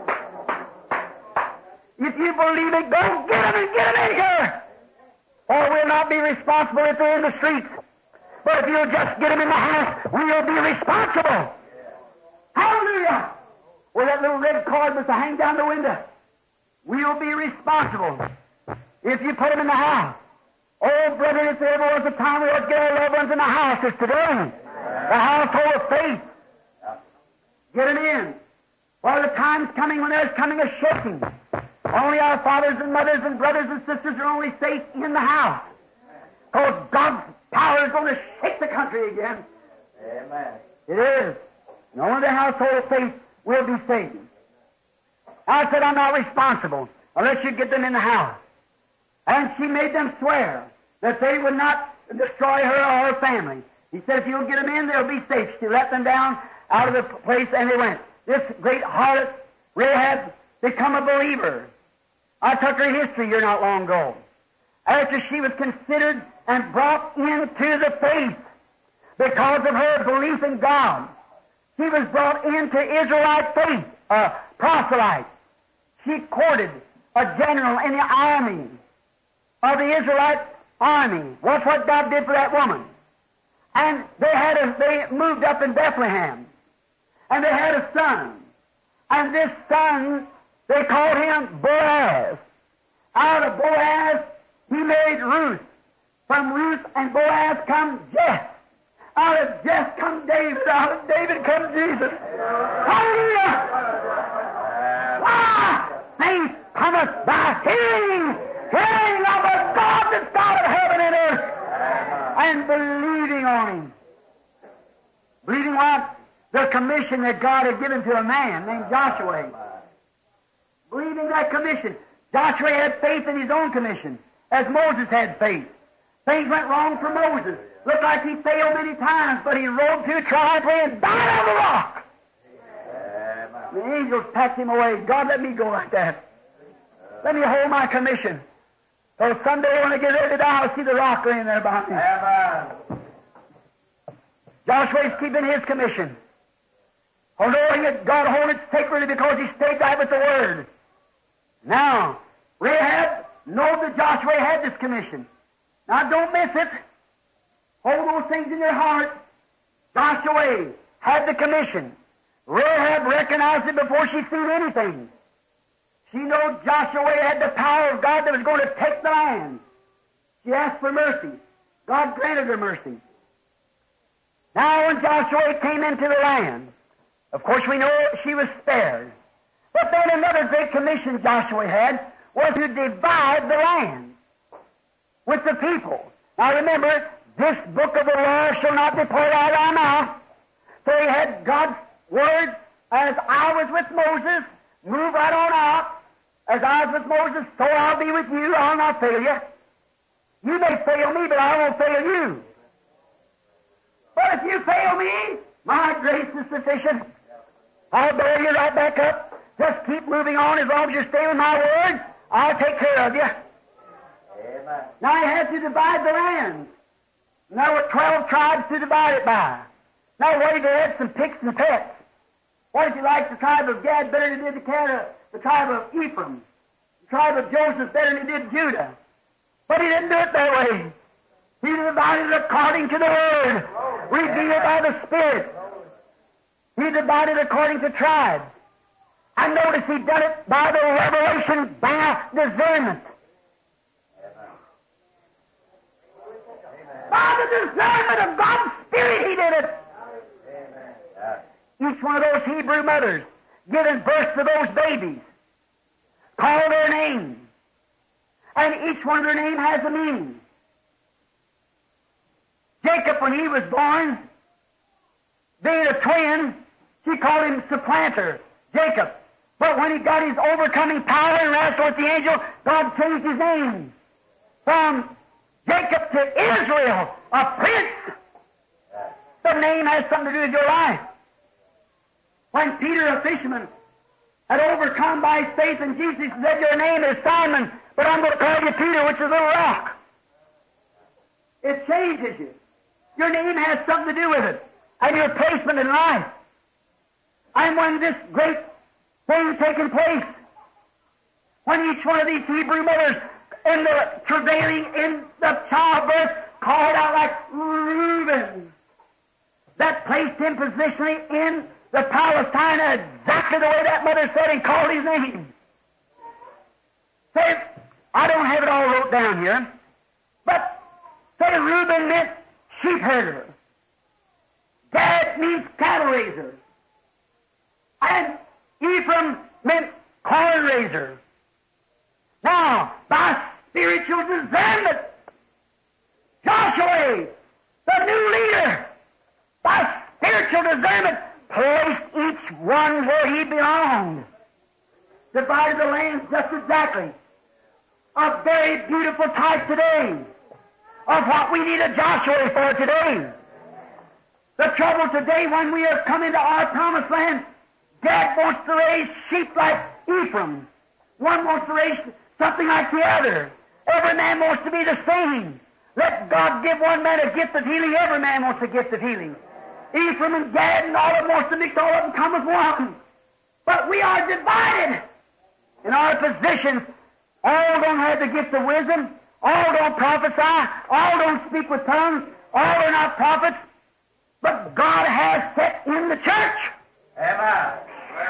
If you believe it, go get them and get them in here. Or we'll not be responsible if they're in the streets. But if you'll just get them in the house, we'll be responsible. Hallelujah. Where that little red cord was to hang down the window. We'll be responsible if you put them in the house. Oh, brother, if there ever was a time we ought to get our loved ones in the house, it's today. The household of faith. Get them in. For the time's coming when there's coming a shaking. Only our fathers and mothers and brothers and sisters are only safe in the house. Because God's power is going to shake the country again. Amen. It is. And only the household of faith will be saved. I said, I'm not responsible unless you get them in the house. And she made them swear that they would not destroy her or her family. He said, if you'll get them in, they'll be safe. She let them down out of the place, and they went. This great harlot, Rahab, become a believer. I took her history here not long ago. After she was considered and brought into the faith because of her belief in God. She was brought into Israelite faith, proselyte. She courted a general in the army of the Israelite army. That's what God did for that woman. And they moved up in Bethlehem. And they had a son. And this son, they called him Boaz. Out of Boaz, he married Ruth. From Ruth and Boaz come Jess. Out of Jess come David. Out of David come Jesus. Hallelujah! Faith cometh by hearing. Hearing of a God that's God of heaven and earth. And believing on Him. Believing what? The commission that God had given to a man named Joshua. Believing that commission. Joshua had faith in his own commission, as Moses had faith. Things went wrong for Moses. Looked like he failed many times, but he rode through triumphantly and died on the rock. The angels packed him away. God, let me go like that. Let me hold my commission. So someday when I get ready to die, I'll see the rock laying there behind me. Joshua is keeping his commission. Knowing that God holds it sacredly because he stayed right with the Word. Now, Rahab knows that Joshua had this commission. Now, don't miss it. Hold those things in your heart. Joshua had the commission. Rahab recognized it before she seen anything. She knew Joshua had the power of God that was going to take the land. She asked for mercy. God granted her mercy. Now, when Joshua came into the land, of course, we know she was spared. But then another great commission Joshua had was to divide the land with the people. Now remember, this book of the law shall not depart out of our mouth. So he had God's word, as I was with Moses, move right on out. As I was with Moses, so I'll be with you. I'll not fail you. You may fail me, but I won't fail you. But if you fail me, my grace is sufficient. I'll bear you right back up. Just keep moving on as long as you stay with my word. I'll take care of you. Amen. Now he had to divide the land. And there were 12 tribes to divide it by. Now what if he had some picks and pets? What if he liked the tribe of Gad better than he did the tribe of Ephraim? The tribe of Joseph better than he did Judah? But he didn't do it that way. He divided it according to the Word, revealed by the Spirit. He divided according to tribes. And notice he done it by the revelation, by discernment. By the discernment of God's Spirit he did it. Each one of those Hebrew mothers giving birth to those babies call their name. And each one of their name has a meaning. Jacob, when he was born, being a twin, she called him supplanter, Jacob. But when he got his overcoming power and wrestled with the angel, God changed his name from Jacob to Israel, a prince. The name has something to do with your life. When Peter, a fisherman, had overcome by his faith in Jesus, he said, your name is Simon, but I'm going to call you Peter, which is a little rock. It changes you. Your name has something to do with it, and your placement in life. And when this great thing taking place, when each one of these Hebrew mothers in the travailing in the childbirth called out like Reuben, that placed him positionally in the Palestine exactly the way that mother said and called his name. Say, I don't have it all wrote down here, but say Reuben meant sheep herder. Gad means cattle raiser. And Ephraim meant corn raiser. Now, by spiritual discernment, Joshua, the new leader, by spiritual discernment placed each one where he belonged. Divided the land just exactly. A very beautiful type today of what we need a Joshua for today. The trouble today when we have come into our promised land, Dad wants to raise sheep like Ephraim. One wants to raise something like the other. Every man wants to be the same. Let God give one man a gift of healing. Every man wants a gift of healing. Ephraim and Gad and all of them wants to mix all of them come as one. But we are divided in our positions. All don't have the gift of wisdom. All don't prophesy. All don't speak with tongues. All are not prophets. But God has set in the church. Amen.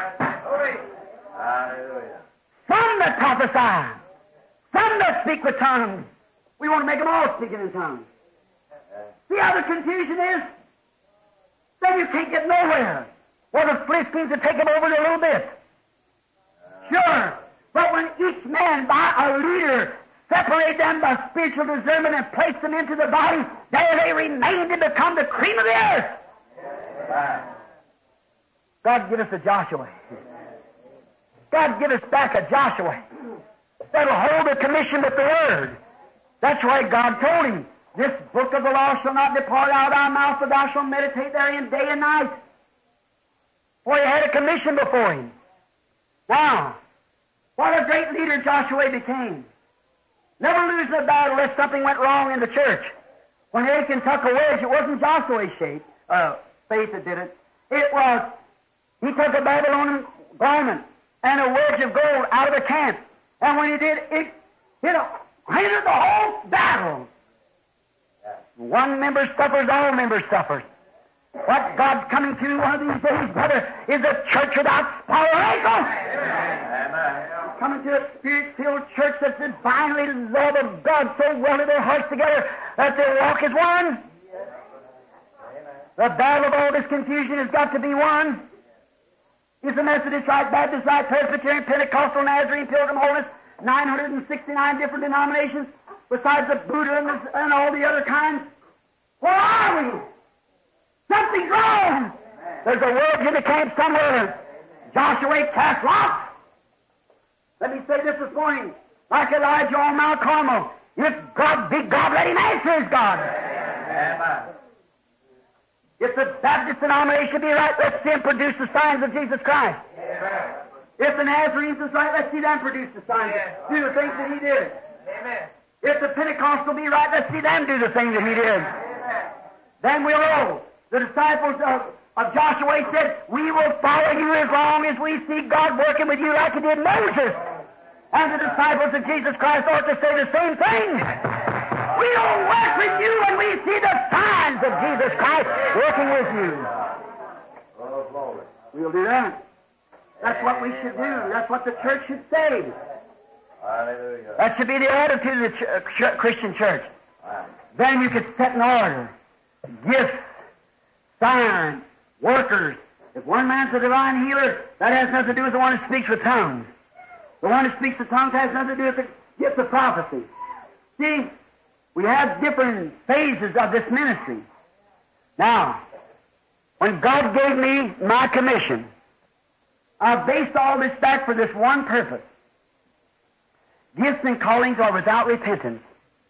Hallelujah. Some that prophesy. Some that speak with tongues. We want to make them all speaking in tongues. The other confusion is that you can't get nowhere. Well, the Philistines have taken over a little bit. Sure. But when each man, by a leader, separate them by spiritual discernment and place them into the body, there they remain and become the cream of the earth. God give us a Joshua. God give us back a Joshua that'll hold the commission with the Word. That's why God told him, this book of the law shall not depart out of thy mouth, but thou shalt meditate therein day and night. For he had a commission before him. Now, what a great leader Joshua became. Never losing a battle if something went wrong in the church. When Achan took a wedge, it wasn't Joshua's faith that did it. It was, he took a Babylonian garment and a wedge of gold out of the camp. And when he did, it hindered the whole battle. One member suffers, all members suffers. What God's coming to one of these days, brother, is a church without spot or wrinkle. Coming to a spirit-filled church that's divinely love of God so welded their hearts together that they walk as one. The battle of all this confusion has got to be won. Is the Methodist right, Baptist right, Presbyterian, Pentecostal, Nazarene, Pilgrim Holiness, 969 different denominations, besides the Buddha and all the other kinds. Where are we? Something's wrong. There's a wedge in the camp somewhere. Joshua cast lots. Let me say this morning, like Elijah on Mount Carmel. If God be God, let him answer his God. Amen. If the Baptist denomination be right, let's see him produce the signs of Jesus Christ. Amen. If the Nazarenes is right, let's see them produce the signs, do the things that he did. Amen. If the Pentecostal be right, let's see them do the things that he did. Then we'll know. The disciples of Joshua said, we will follow you as long as we see God working with you like he did Moses. And the disciples of Jesus Christ ought to say the same thing. We don't work with you when we see the signs of Jesus Christ working with you. Oh, glory. We'll do that. That's what we should do. That's what the church should say. Hallelujah. That should be the attitude of the Christian church. Amen. Then you could set in order gifts, signs, workers. If one man's a divine healer, that has nothing to do with the one who speaks with tongues. The one who speaks with tongues has nothing to do with the gift of prophecy. See, we have different phases of this ministry. Now, when God gave me my commission, I based all this back for this one purpose. Gifts and callings are without repentance.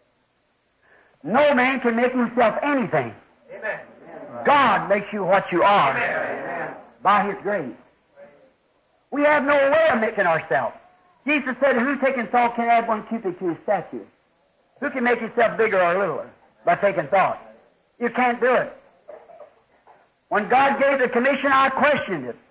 No man can make himself anything. Amen. God makes you what you are. Amen. By His grace. We have no way of making ourselves. Jesus said, who taking thought can add one cubit to his stature? Who can make himself bigger or littler by taking thought? You can't do it. When God gave the commission, I questioned it.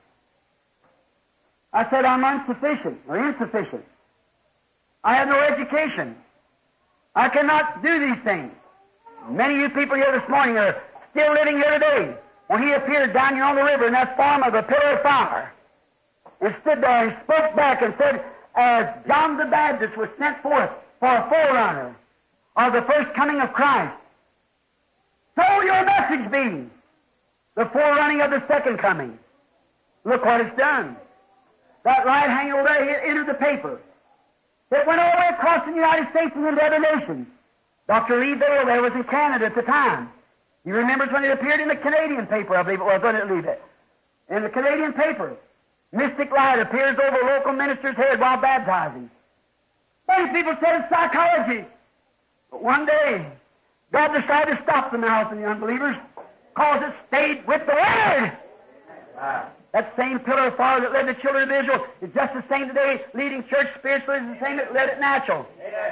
I said, I'm insufficient or insufficient. I have no education. I cannot do these things. Many of you people here this morning are still living here today. When he appeared down here on the river in that form of a pillar of fire and stood there and spoke back and said, as John the Baptist was sent forth for a forerunner of the first coming of Christ, so will your message be the forerunning of the second coming. Look what it's done. That right hand over there entered the paper. It went all the way across the United States and into other nations. Dr. Lee Vail there was in Canada at the time. You remember when it appeared in the Canadian paper, I believe it was, wasn't it, leave it? In the Canadian paper, mystic light appears over a local minister's head while baptizing. Many people said it's psychology. But one day, God decided to stop the mouth of the unbelievers because it stayed with the Word. That same pillar of fire that led the children of Israel is just the same today, leading church spiritually is the same that led it natural.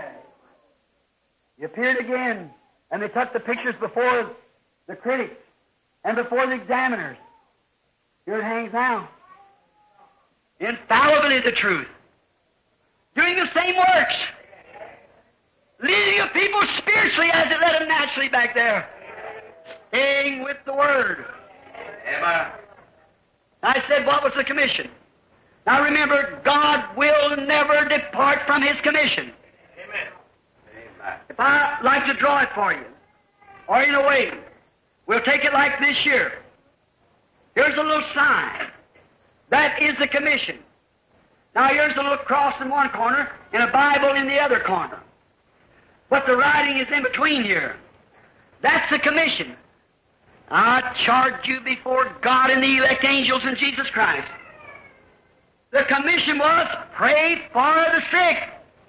He appeared again, and they took the pictures before the critics and before the examiners. Here it hangs now. Infallibly the truth. Doing the same works. Leading the people spiritually as it led them naturally back there. Staying with the Word. Amen. I said, what was the commission? Now remember, God will never depart from His commission. Amen. If I like to draw it for you, or in a way, we'll take it like this year. Here's a little sign. That is the commission. Now here's a little cross in one corner and a Bible in the other corner. But the writing is in between here. That's the commission. I charge you before God and the elect angels and Jesus Christ. The commission was, pray for the sick.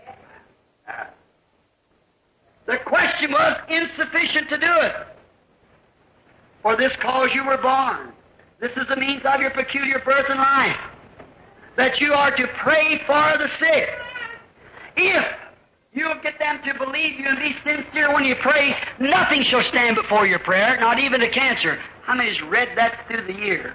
The question was, insufficient to do it. For this cause you were born. This is the means of your peculiar birth and life. That you are to pray for the sick. If you'll get them to believe you and be sincere when you pray, nothing shall stand before your prayer, not even the cancer. How many has read that through the years?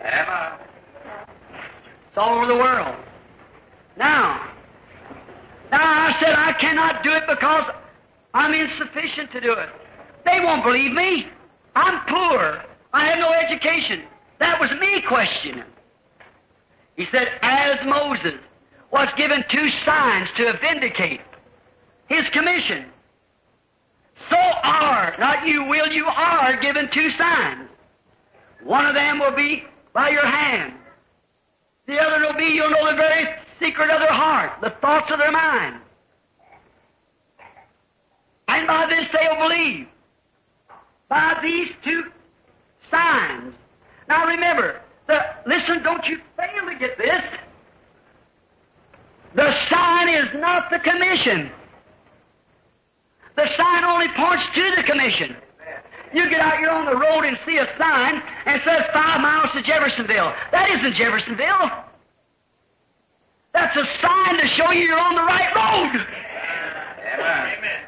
It's all over the world. Now I said I cannot do it because I'm insufficient to do it. They won't believe me. I'm poor. I have no education. That was me questioning. He said, as Moses was given 2 signs to vindicate his commission, so are, not you will, you are given 2 signs. One of them will be by your hand. The other will be you'll know the very secret of their heart, the thoughts of their mind. And by this they'll believe. By these 2 signs. Now remember, listen, don't you fail to get this. The sign is not the commission. The sign only points to the commission. You get out here on the road and see a sign and it says 5 miles to Jeffersonville. That isn't Jeffersonville. That's a sign to show you you're on the right road. Amen.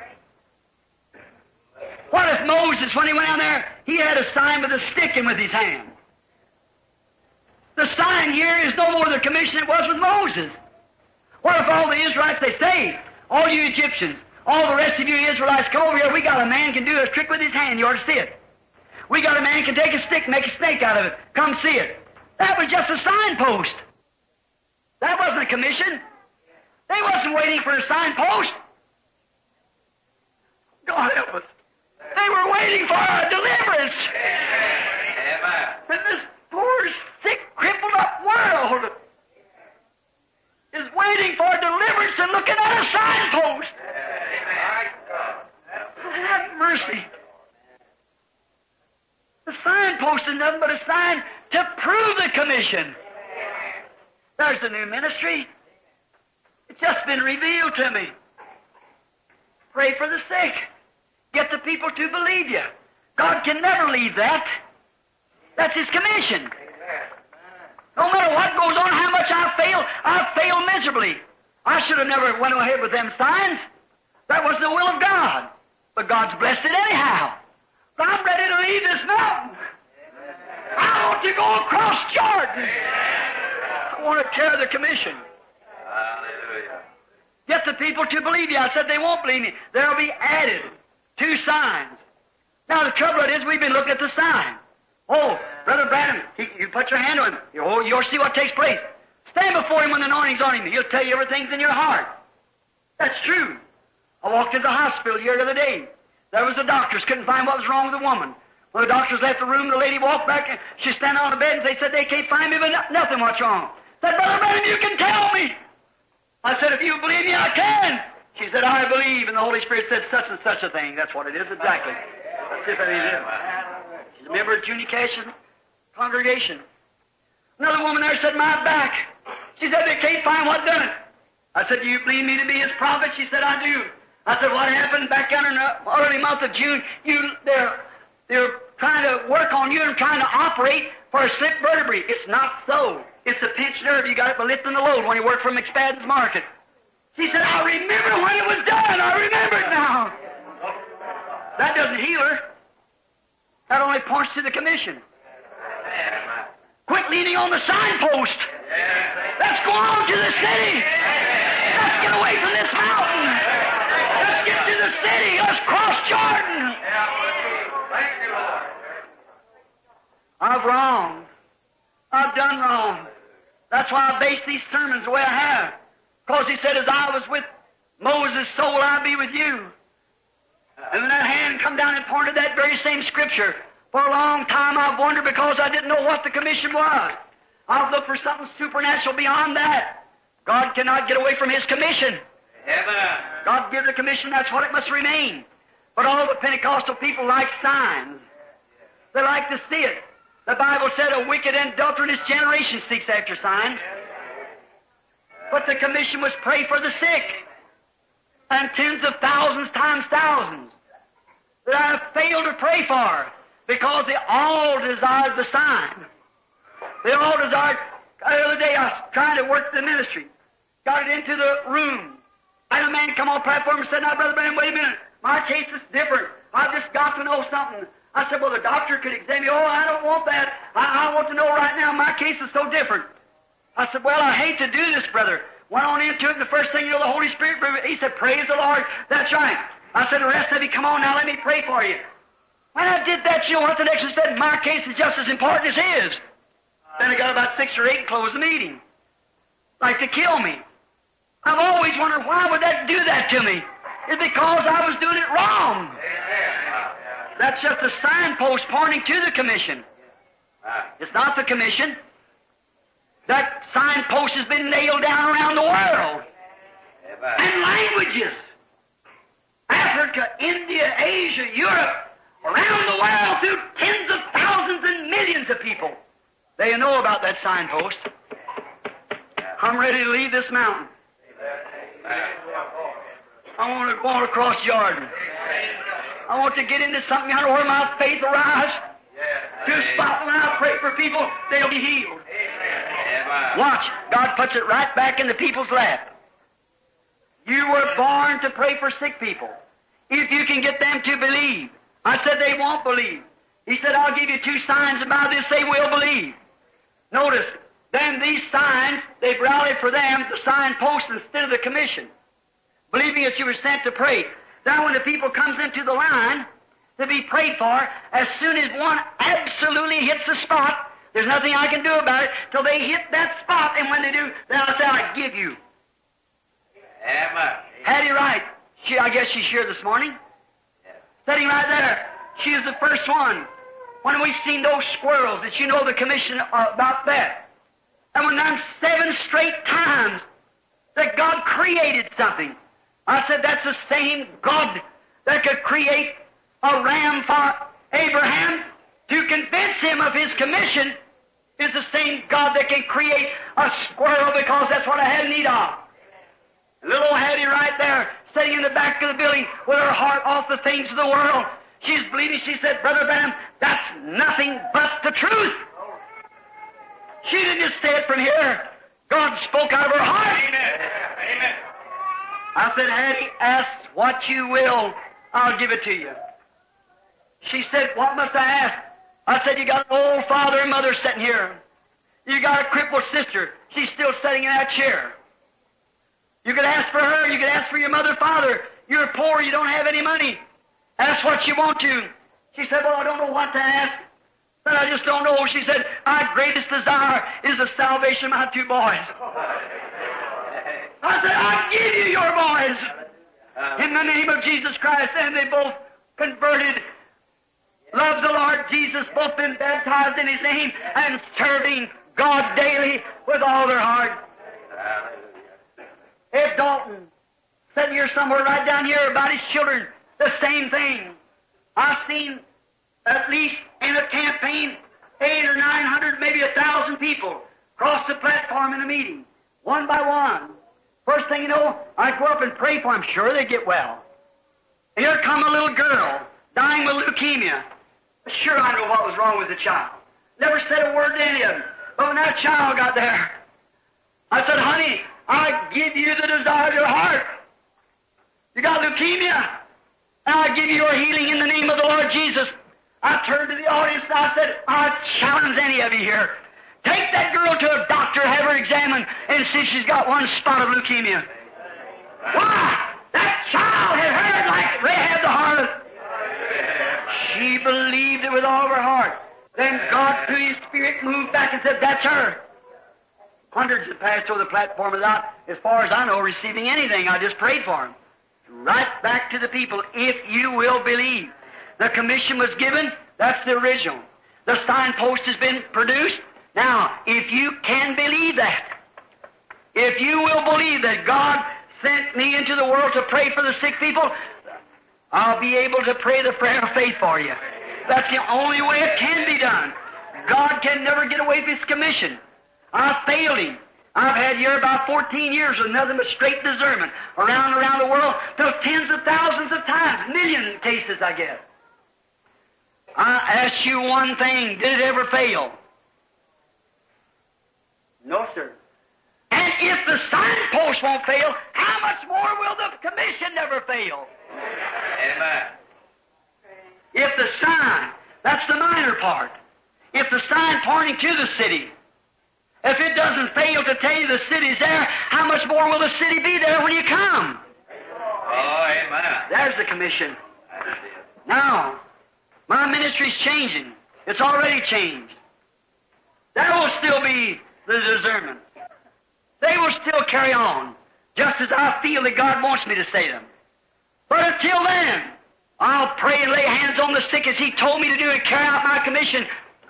What if Moses, when he went down there, he had a sign with a stick in with his hand? The sign here is no more the commission it was with Moses. What if all the Israelites, they say, all you Egyptians, all the rest of you Israelites, come over here, we got a man can do a trick with his hand, you ought to see it. We got a man can take a stick, make a snake out of it, come see it. That was just a signpost. That wasn't a commission. They wasn't waiting for a signpost. God help us. They were waiting for a deliverance. Amen. And this poor, sick, crippled up world is waiting for deliverance and looking at a signpost. Have mercy. The signpost is nothing but a sign to prove the commission. There's the new ministry. It's just been revealed to me. Pray for the sick. Get the people to believe you. God can never leave that. That's His commission. No matter what goes on, how much I fail miserably. I should have never went ahead with them signs. That was the will of God. But God's blessed it anyhow. But I'm ready to leave this mountain. I want to go across Jordan. I want to tear the commission. Hallelujah. Get the people to believe you. I said they won't believe me. There'll be added 2 signs. Now the trouble is we've been looking at the sign. Oh, Brother Branham, you put your hand on him. You'll see what takes place. Stand before him when the anointing's on him. He'll tell you everything's in your heart. That's true. I walked into the hospital here the other day. There was the doctors, couldn't find what was wrong with the woman. When the doctors left the room, the lady walked back, and she standing on the bed, and they said they can't find me, but nothing, what's wrong? I said, Brother Branham, you can tell me. I said, if you believe me, I can. She said, I believe, and the Holy Spirit said such and such a thing. That's what it is, exactly. That's it, that is it. a member of Junie Cash's congregation. Another woman there said, my back. She said, they can't find what done it. I said, do you believe me to be his prophet? She said, I do. I said, what happened back down in the early month of June? They're trying to work on you and trying to operate for a slip vertebrae. It's not so. It's a pinched nerve. You got it by lifting the load when you work for McSpadden's Market. She said, I remember when it was done. I remember it now. That doesn't heal her. That only points to the commission. Quit leaning on the signpost. Let's go on to the city. Let's get away from this mountain. Let's get to the city. Let's cross Jordan. Thank you, Lord. I've wronged. I've done wrong. That's why I base these sermons the way I have. Because he said, as I was with Moses, so will I be with you. And when that hand come down and pointed that very same scripture, for a long time I've wondered because I didn't know what the commission was. I've looked for something supernatural beyond that. God cannot get away from His commission. Amen. God gives a commission, that's what it must remain. But all the Pentecostal people like signs. They like to see it. The Bible said a wicked and adulterous generation seeks after signs. But the commission was pray for the sick. And tens of thousands times thousands that I have failed to pray for because they all desired the sign. They all desired. The other day I was trying to work the ministry. Got it into the room. I had a man come on the platform and said, now, Brother Branham, wait a minute. My case is different. I've just got to know something. I said, well, the doctor could examine me. Oh, I don't want that. I want to know right now. My case is so different. I said, well, I hate to do this, brother. Went on into it, and the first thing you know, the Holy Spirit, he said, praise the Lord. That's right. I said, the rest of you, come on now, let me pray for you. When I did that, you know what the next one said? My case is just as important as his. Then I got about 6 or 8 and closed the meeting. Like to kill me. I've always wondered, why would that do that to me? It's because I was doing it wrong. That's just a signpost pointing to the commission. It's not the commission. That signpost has been nailed down around the world. And languages. Africa, India, Asia, Europe, around the world through tens of thousands and millions of people. They know about that signpost. I'm ready to leave this mountain. I want to go across Jordan. I want to get into something where my faith will rise. To a spot when I pray for people, they'll be healed. Watch. God puts it right back in the people's lap. You were born to pray for sick people. If you can get them to believe. I said they won't believe. He said, I'll give you 2 signs, and by this they will believe. Notice, then these signs, they've rallied for them, the signpost instead of the commission. Believing that you were sent to pray. Now when the people comes into the line to be prayed for, as soon as one absolutely hits the spot, there's nothing I can do about it till they hit that spot, and when they do, then I'll say, I give you. Amen. Hattie Wright, I guess she's here this morning. Sitting right there. She was the first one. When we seen those squirrels, that you know the commission about that. And when them 7 straight times that God created something, I said that's the same God that could create a ram for Abraham to convince him of his commission is the same God that can create a squirrel because that's what I had need of. Little old Hattie right there, sitting in the back of the building with her heart off the things of the world. She's bleeding. She said, Brother Branham, that's nothing but the truth. She didn't just say it from here. God spoke out of her heart. Amen. Amen. I said, Hattie, ask what you will. I'll give it to you. She said, what must I ask? I said, you got an old father and mother sitting here. You got a crippled sister. She's still sitting in that chair. You could ask for her. You could ask for your mother, father. You're poor. You don't have any money. Ask what you want to. She said, well, I don't know what to ask. But I just don't know. She said, my greatest desire is the salvation of my 2 boys. I said, I'll give you your boys. In the name of Jesus Christ. And they both converted. Love the Lord Jesus, both been baptized in His name and serving God daily with all their heart. Ed Dalton, sitting here somewhere right down here about his children, the same thing. I've seen at least in a campaign, 800 or 900, maybe 1,000 people cross the platform in a meeting, one by one. First thing you know, I go up and pray for them. Sure, they get well. And here come a little girl dying with leukemia. Sure, I know what was wrong with the child. Never said a word to any of them. But when that child got there, I said, honey, I give you the desire of your heart. You got leukemia, and I give you your healing in the name of the Lord Jesus. I turned to the audience and I said, I challenge any of you here. Take that girl to a doctor, have her examined, and see if she's got one spot of leukemia. Why? That child had heard like Rahab the harlot. She believed it with all of her heart. Then God, through His Spirit, moved back and said, that's her. Hundreds have passed over the platform without, as far as I know, receiving anything. I just prayed for them. Right back to the people, if you will believe. The commission was given, that's the original. The signpost has been produced. Now, if you can believe that, if you will believe that God sent me into the world to pray for the sick people, I'll be able to pray the prayer of faith for you. That's the only way it can be done. God can never get away from His commission. I failed Him. I've had here about 14 years with nothing but straight discernment around the world till tens of thousands of times, million cases, I guess. I ask you one thing, did it ever fail? No, sir. And if the signpost won't fail, how much more will the commission never fail? Amen. If the sign, that's the minor part. If the sign pointing to the city, if it doesn't fail to tell you the city's there, how much more will the city be there when you come? Oh, amen. There's the commission. Now, my ministry's changing. It's already changed. There will still be the discernment. They will still carry on, just as I feel that God wants me to say them. But until then, I'll pray and lay hands on the sick as He told me to do and carry out my commission.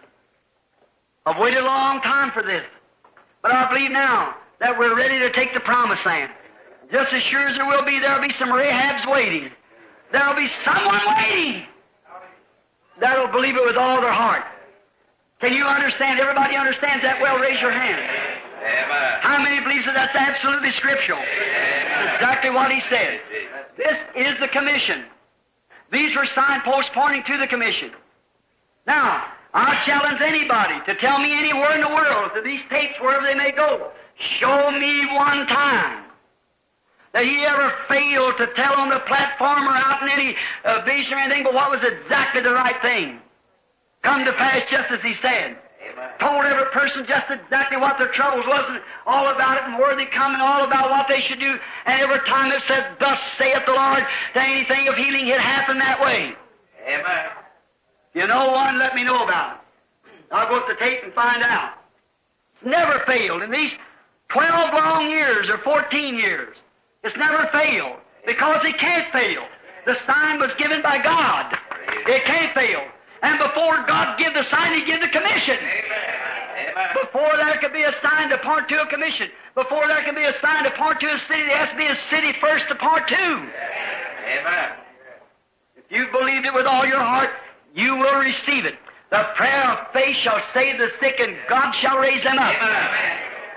I've waited a long time for this. But I believe now that we're ready to take the promised land. Just as sure as there'll be some Rahabs waiting. There'll be someone waiting that'll believe it with all their heart. Can you understand? Everybody understands that well? Raise your hand. Amen. How many believes that that's absolutely scriptural? That's exactly what He said. This is the commission. These were signposts pointing to the commission. Now, I challenge anybody to tell me anywhere in the world, to these tapes, wherever they may go, show me one time that He ever failed to tell on the platform or out in any vision or anything, but what was exactly the right thing. Come to pass just as He said. Amen. Told every person just exactly what their troubles was and all about it and where they come and all about what they should do. And every time it said, thus saith the Lord, to anything of healing, it happened that way. Amen. You know one, let me know about it. I'll go up the tape and find out. It's never failed. In these 12 long years or 14 years, it's never failed because it can't fail. The sign was given by God. It can't fail. And before God give the sign, He give the commission. Amen. Before there could be a sign to point to a commission, before there can be a sign to point to a city, there has to be a city first to point to. Amen. If you believed it with all your heart, you will receive it. The prayer of faith shall save the sick, and God shall raise them up. Amen.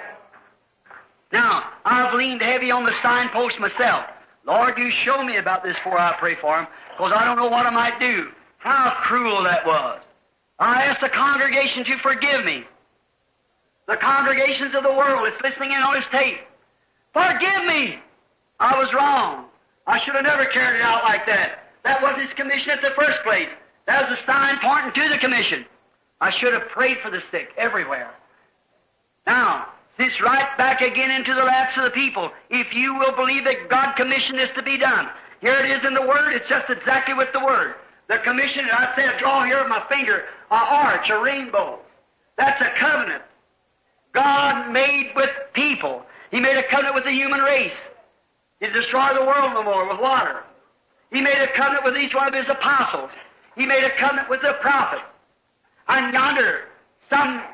Now, I've leaned heavy on the signpost myself. Lord, you show me about this before I pray for him, because I don't know what I might do. How cruel that was. I ask the congregation to forgive me. The congregations of the world that's listening in on this tape. Forgive me. I was wrong. I should have never carried it out like that. That wasn't His commission at the first place. That was a sign pointing to the commission. I should have prayed for the sick everywhere. Now, it's right back again into the laps of the people. If you will believe that God commissioned this to be done. Here it is in the Word. It's just exactly with the Word. The commission, I say, I draw here with my finger, an arch, a rainbow. That's a covenant God made with people. He made a covenant with the human race. He'd destroy the world no more with water. He made a covenant with each one of His apostles. He made a covenant with the prophets. And yonder, some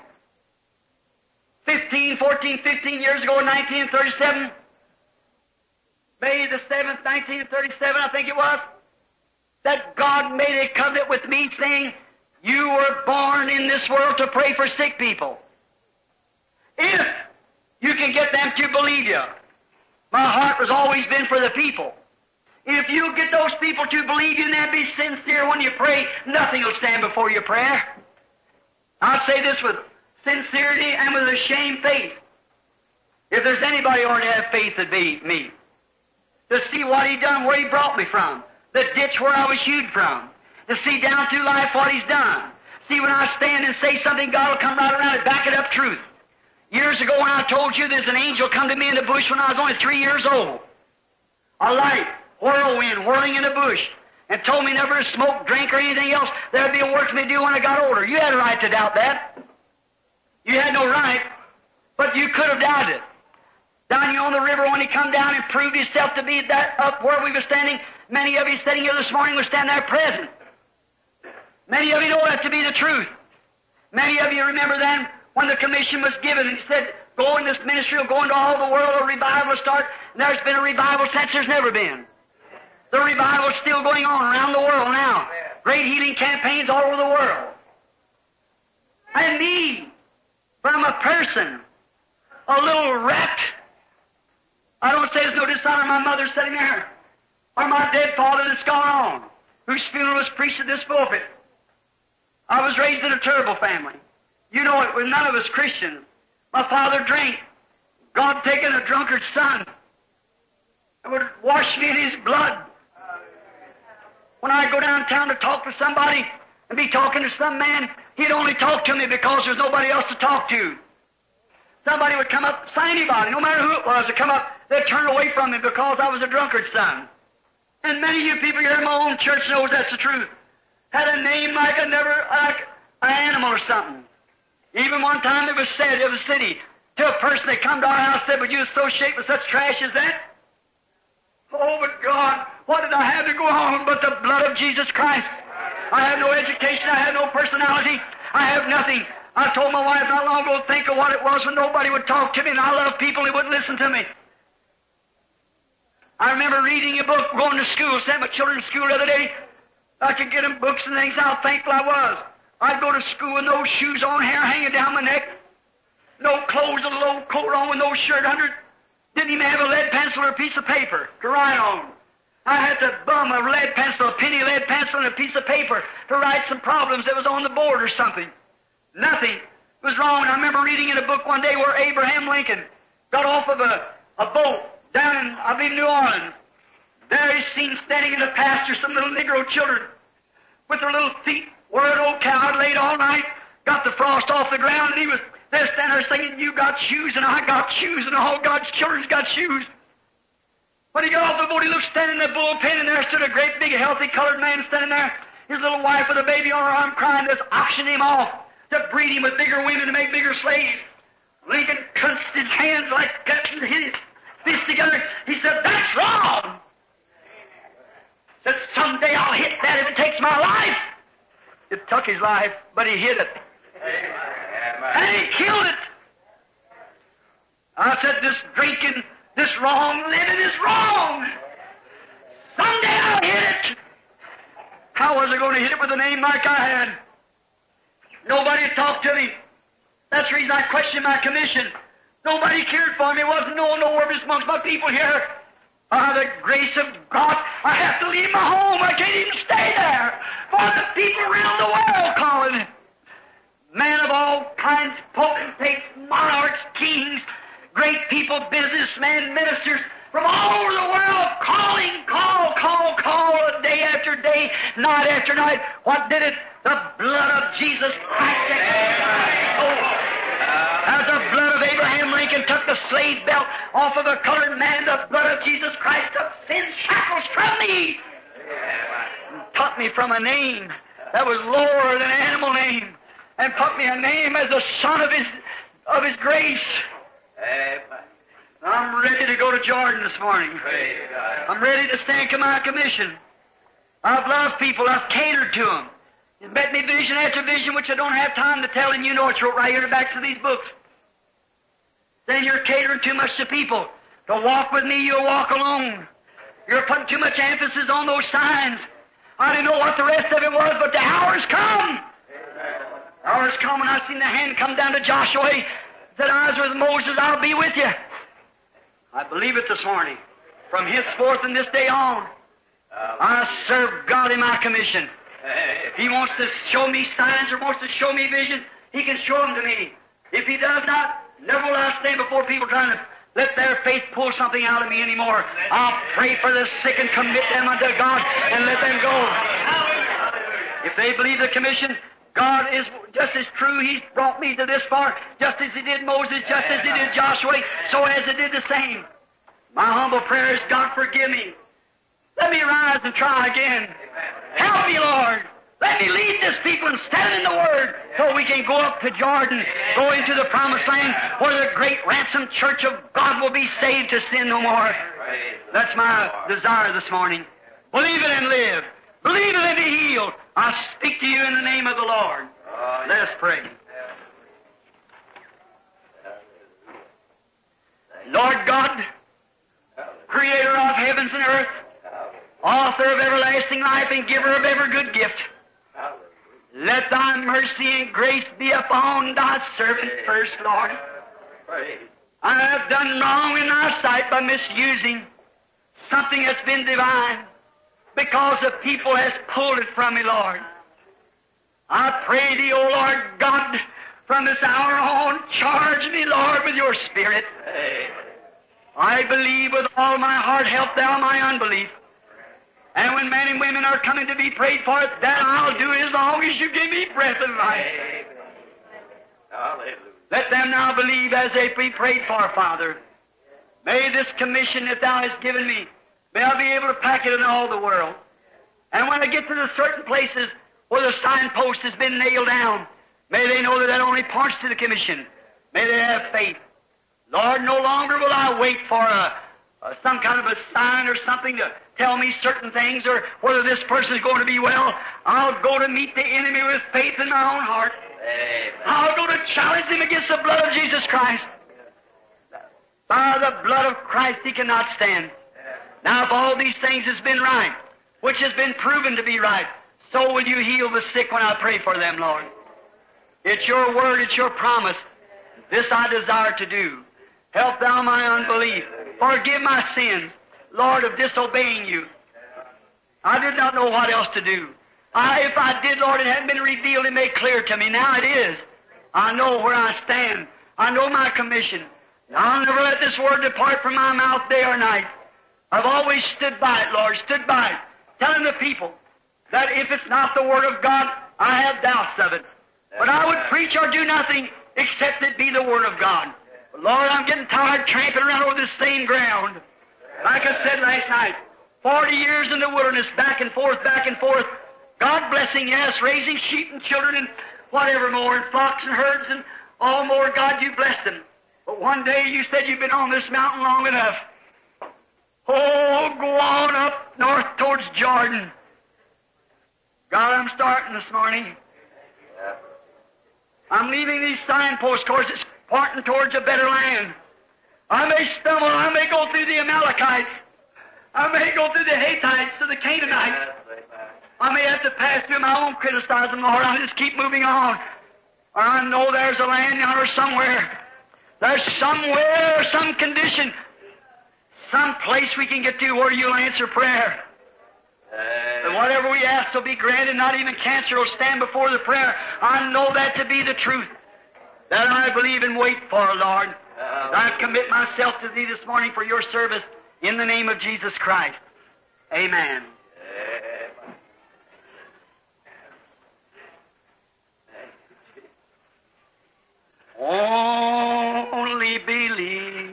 15 years ago in 1937, May the 7th, 1937, I think it was, that God made a covenant with me saying, You were born in this world to pray for sick people. If you can get them to believe you. My heart has always been for the people. If you get those people to believe you and then be sincere when you pray, nothing will stand before your prayer. I'll say this with sincerity and with a shame faith. If there's anybody who ought to have faith, it'd be me. To see what He done, where He brought me from, the ditch where I was hewed from, to see down through life what He's done. See, when I stand and say something, God will come right around and back it up truth. Years ago when I told you there's an angel come to me in the bush when I was only 3 years old. A light, whirlwind, whirling in the bush, and told me never to smoke, drink, or anything else. There'd be a work for me to do when I got older. You had a right to doubt that. You had no right, but you could have doubted it. Down here on the river when He come down and proved Himself to be that up where we were standing, many of you sitting here this morning were standing there present. Many of you know that to be the truth. Many of you remember then when the commission was given and He said, go in this ministry, will go into all the world, a revival will start. And there's been a revival since there's never been. The revival's still going on around the world now. Great healing campaigns all over the world. And me, from a person, a little wreck. I don't say there's no dishonor. My mother sitting there, or my dead father that's gone on, whose funeral was preached at this pulpit. I was raised in a terrible family. You know it, with none of us Christians. My father drank. God taking a drunkard's son and would wash me in His blood. When I go downtown to talk to somebody and be talking to some man, he'd only talk to me because there's nobody else to talk to. Somebody would come up, say anybody, no matter who it was, would come up, they'd turn away from me because I was a drunkard's son. And many of you people here in my own church knows that's the truth. Had a name like an animal or something. Even one time it was said of a city to a person that come to our house and said, would you associate with such trash as that? Oh, but God, what did I have to go on but the blood of Jesus Christ? I have no education, I have no personality, I have nothing. I told my wife not long ago, think of what it was when nobody would talk to me, and I love people who wouldn't listen to me. I remember reading a book, going to school, sent my children to school the other day. I could get them books and things, how thankful I was. I'd go to school with no shoes on, hair hanging down my neck, no clothes, a little old coat on with no shirt under it. Didn't even have a lead pencil or a piece of paper to write on. I had to bum a lead pencil, a penny lead pencil, and a piece of paper to write some problems that was on the board or something. Nothing was wrong. I remember reading in a book one day where Abraham Lincoln got off of a boat down in, I believe, New Orleans. There he's seen standing in the pasture some little Negro children with their little feet where an old cow had laid all night, got the frost off the ground, and he was there standing there singing, you got shoes, and I got shoes, and all God's children's got shoes. When he got off the boat, he looked standing in the bullpen, and there stood a great big healthy colored man standing there, his little wife with a baby on her arm crying, just auctioning him off to breed him with bigger women to make bigger slaves. Lincoln clenched his hands like that and hit his fists together. He said, that's wrong. Said, someday I'll hit that if it takes my life. It took his life, but he hit it. And he killed it. I said, this drinking, this wrong living is wrong. Someday I'll hit it. How was I going to hit it with a name like I had? Nobody talked to me. That's the reason I questioned my commission. Nobody cared for me. Wasn't no worries amongst my people here. The grace of God, I have to leave my home. I can't even stay there. For the people around the world calling. Men of all kinds, potentates, monarchs, kings, great people, businessmen, ministers, from all over the world, calling, call, day after day, night after night. What did it? The blood of Jesus Christ. As the blood of Abraham Lincoln took the slave belt off of the colored man, the blood of Jesus Christ took sin's shackles from me. And taught me from a name that was lower than an animal name, and put me a name as the son of his grace. I'm ready to go to Jordan this morning. I'm ready to stand to my commission. I've loved people. I've catered to them. He's met me vision after vision, which I don't have time to tell, and you know it's wrote right here in the backs of these books. Saying you're catering too much to people. To walk with me, you'll walk alone. You're putting too much emphasis on those signs. I didn't know what the rest of it was, but the hour's come. Hours come when I seen the hand come down to Joshua, said, I was with Moses, I'll be with you. I believe it this morning. From henceforth and this day on, I serve God in my commission. If He wants to show me signs or wants to show me vision, He can show them to me. If He does not, never will I stand before people trying to let their faith pull something out of me anymore. I'll pray for the sick and commit them unto God and let them go. If they believe the commission, God is just as true. He's brought me to this far, just as He did Moses, just as He did Joshua, so as He did the same. My humble prayer is, God, forgive me. Let me rise and try again. Help me, Lord. Let me lead this people and stand in the Word so we can go up to Jordan, go into the promised land where the great ransomed church of God will be saved to sin no more. That's my desire this morning. Believe it and live. Believe it and be healed. I speak to you in the name of the Lord. Let us pray. Lord God, Creator of heavens and earth, Author of everlasting life and Giver of every good gift, let Thy mercy and grace be upon Thy servant first, Lord. I have done wrong in Thy sight by misusing something that's been divine because the people has pulled it from me, Lord. I pray Thee, O Lord God, from this hour on, charge me, Lord, with Your Spirit. I believe with all my heart, help Thou my unbelief. And when men and women are coming to be prayed for, that I'll do as long as You give me breath and life. Let them now believe as they be prayed for, Father. May this commission that Thou hast given me, may I be able to pack it in all the world. And when I get to the certain places where the signpost has been nailed down, may they know that that only points to the commission. May they have faith. Lord, no longer will I wait for some kind of a sign or something to tell me certain things or whether this person is going to be well. I'll go to meet the enemy with faith in my own heart. I'll go to challenge him against the blood of Jesus Christ. By the blood of Christ he cannot stand. Now if all these things has been right, which has been proven to be right, so will You heal the sick when I pray for them, Lord. It's Your word, it's Your promise. This I desire to do. Help Thou my unbelief. Forgive my sins, Lord, of disobeying You. I did not know what else to do. If I did, Lord, it hadn't been revealed and made clear to me. Now it is. I know where I stand. I know my commission. I'll never let this word depart from my mouth day or night. I've always stood by it, Lord, stood by it, telling the people that if it's not the Word of God, I have doubts of it. But I would preach or do nothing except it be the Word of God. But Lord, I'm getting tired tramping around over this same ground. Like I said last night, 40 years in the wilderness, back and forth, God blessing, yes, raising sheep and children and whatever more, and flocks and herds and all more. God, You blessed them. But one day You said you've been on this mountain long enough. Oh, go on up north towards Jordan. God, I'm starting this morning. I'm leaving these signposts, of course, it's pointing towards a better land. I may stumble, I may go through the Amalekites. I may go through the Hittites, to the Canaanites. I may have to pass through my own criticism, Lord. I'll just keep moving on. Or I know there's a land yonder somewhere. There's somewhere, some condition, some place we can get to where You'll answer prayer. And whatever we ask will be granted, not even cancer will stand before the prayer. I know that to be the truth. That I believe and wait for, Lord. I commit myself to Thee this morning for Your service in the name of Jesus Christ. Amen. Only believe.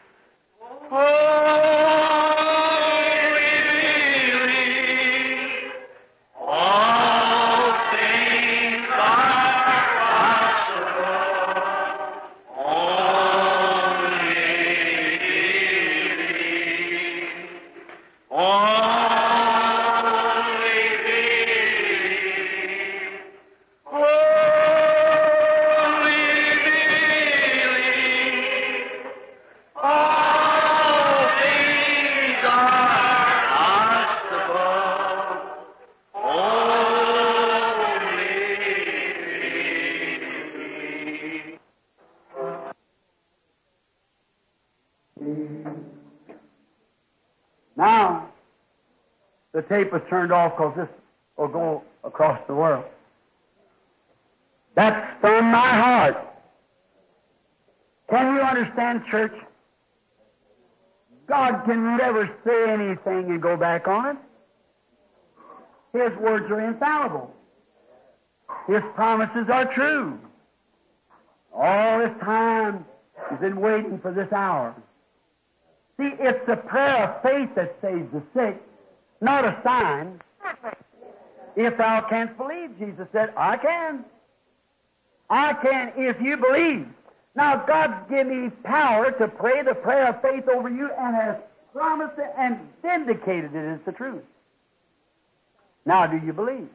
Only believe. All things are possible. Only believe. Only believe. Only believe. The tape was turned off because this will go across the world. That's from my heart. Can you understand, church? God can never say anything and go back on it. His words are infallible. His promises are true. All this time, He's been waiting for this hour. See, it's the prayer of faith that saves the sick, not a sign. If thou canst believe, Jesus said, I can. I can if you believe. Now, God's given me power to pray the prayer of faith over you and has promised it and vindicated it as the truth. Now, do you believe?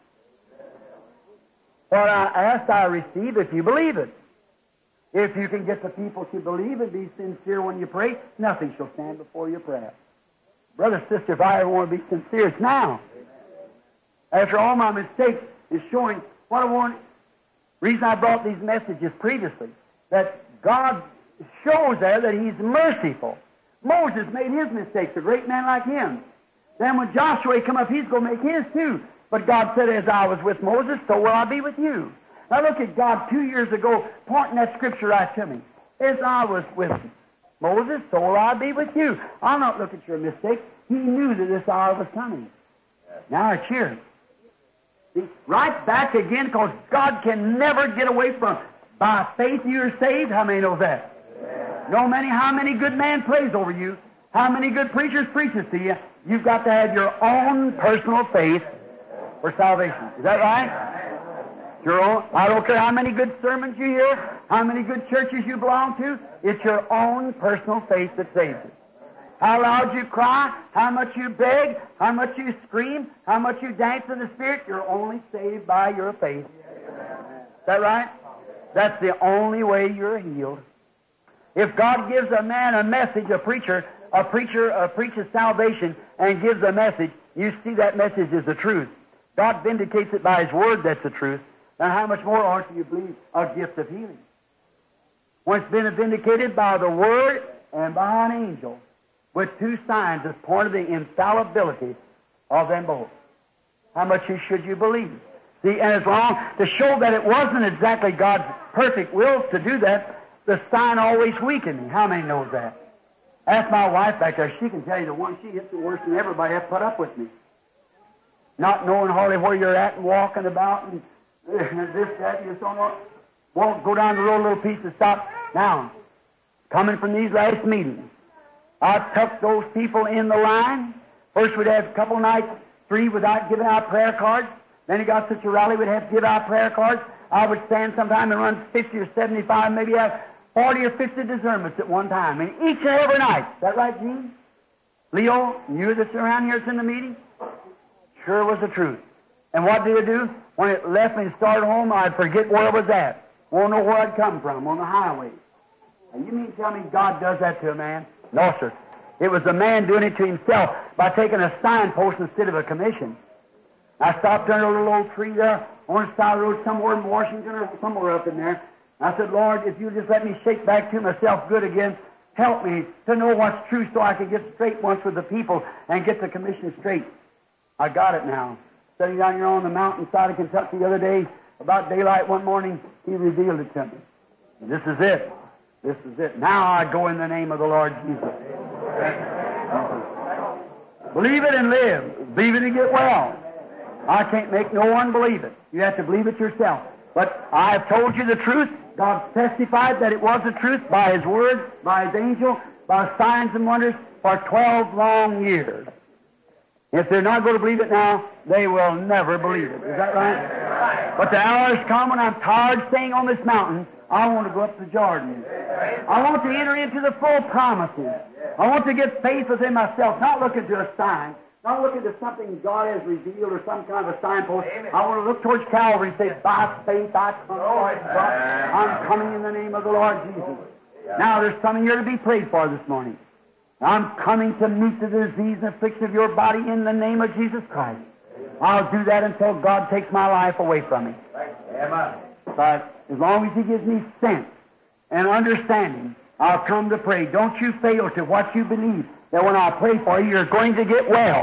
What I ask, I receive if you believe it. If you can get the people to believe and be sincere when you pray, nothing shall stand before your prayer. Brother, sister, if I ever want to be sincere, it's now. After all my mistakes is showing what I want. Reason I brought these messages previously, that God shows there that He's merciful. Moses made his mistakes, a great man like him. Then when Joshua come up, he's going to make his too. But God said, as I was with Moses, so will I be with you. Now look at God 2 years ago pointing that scripture right to me. As I was with Moses, so will I be with you. I'll not look at your mistakes. He knew that this hour was coming. Now it's here. See, right back again, because God can never get away from it. By faith you're saved. How many know that? No many, how many good man prays over you? How many good preachers preaches to you? You've got to have your own personal faith for salvation. Is that right? Your own. I don't care how many good sermons you hear, how many good churches you belong to. It's your own personal faith that saves you. How loud you cry, how much you beg, how much you scream, how much you dance in the Spirit, you're only saved by your faith. Is that right? That's the only way you're healed. If God gives a man a message, a preacher preaches salvation and gives a message, you see that message is the truth. God vindicates it by His Word, that's the truth. Now how much more ought you believe a gift of healing? When it's been vindicated by the Word and by an angel, with two signs as point of the infallibility of them both. How much should you believe? See, and as long to show that it wasn't exactly God's perfect will to do that, the sign always weakened me. How many knows that? Ask my wife back there. She can tell you the one she hits it worse than everybody has put up with me. Not knowing hardly where you're at and walking about and this, that, and you so on. Won't go down the road a little piece and stop. Now, coming from these last meetings, I took those people in the line. First we'd have a couple nights, 3 without giving out prayer cards. Then it got such a rally we'd have to give out prayer cards. I would stand sometime and run 50 or 75, maybe have 40 or 50 discernments at one time. And each and every night. Is that right, Gene? Leo, you that's around here that's in the meeting? Sure was the truth. And what did it do? When it left me and started home, I'd forget where it was at. Won't know where I'd come from on the highway. Now, you mean to tell me God does that to a man? No, sir. It was a man doing it to himself by taking a signpost instead of a commission. I stopped under a little old tree there on the side of the road somewhere in Washington or somewhere up in there. I said, Lord, if you just let me shake back to myself good again, help me to know what's true so I can get straight once with the people and get the commission straight. I got it now. Sitting down here on the mountainside of Kentucky the other day, about daylight one morning, He revealed it to me. This is it. This is it. Now I go in the name of the Lord Jesus. Believe it and live. Believe it and get well. I can't make no one believe it. You have to believe it yourself. But I have told you the truth. God testified that it was the truth by His Word, by His angel, by signs and wonders for 12 long years. If they're not going to believe it now, they will never believe it. Is that right? But the hour has come when I'm tired staying on this mountain. I want to go up to Jordan. I want to enter into the full promises. I want to get faith within myself, not looking to a sign, not looking to something God has revealed or some kind of a signpost. I want to look towards Calvary and say, by faith I come. I'm coming in the name of the Lord Jesus. Now there's something here to be prayed for this morning. I'm coming to meet the disease and affliction of your body in the name of Jesus Christ. I'll do that until God takes my life away from me. But as long as He gives me sense and understanding, I'll come to pray. Don't you fail to what you believe, that when I pray for you, you're going to get well.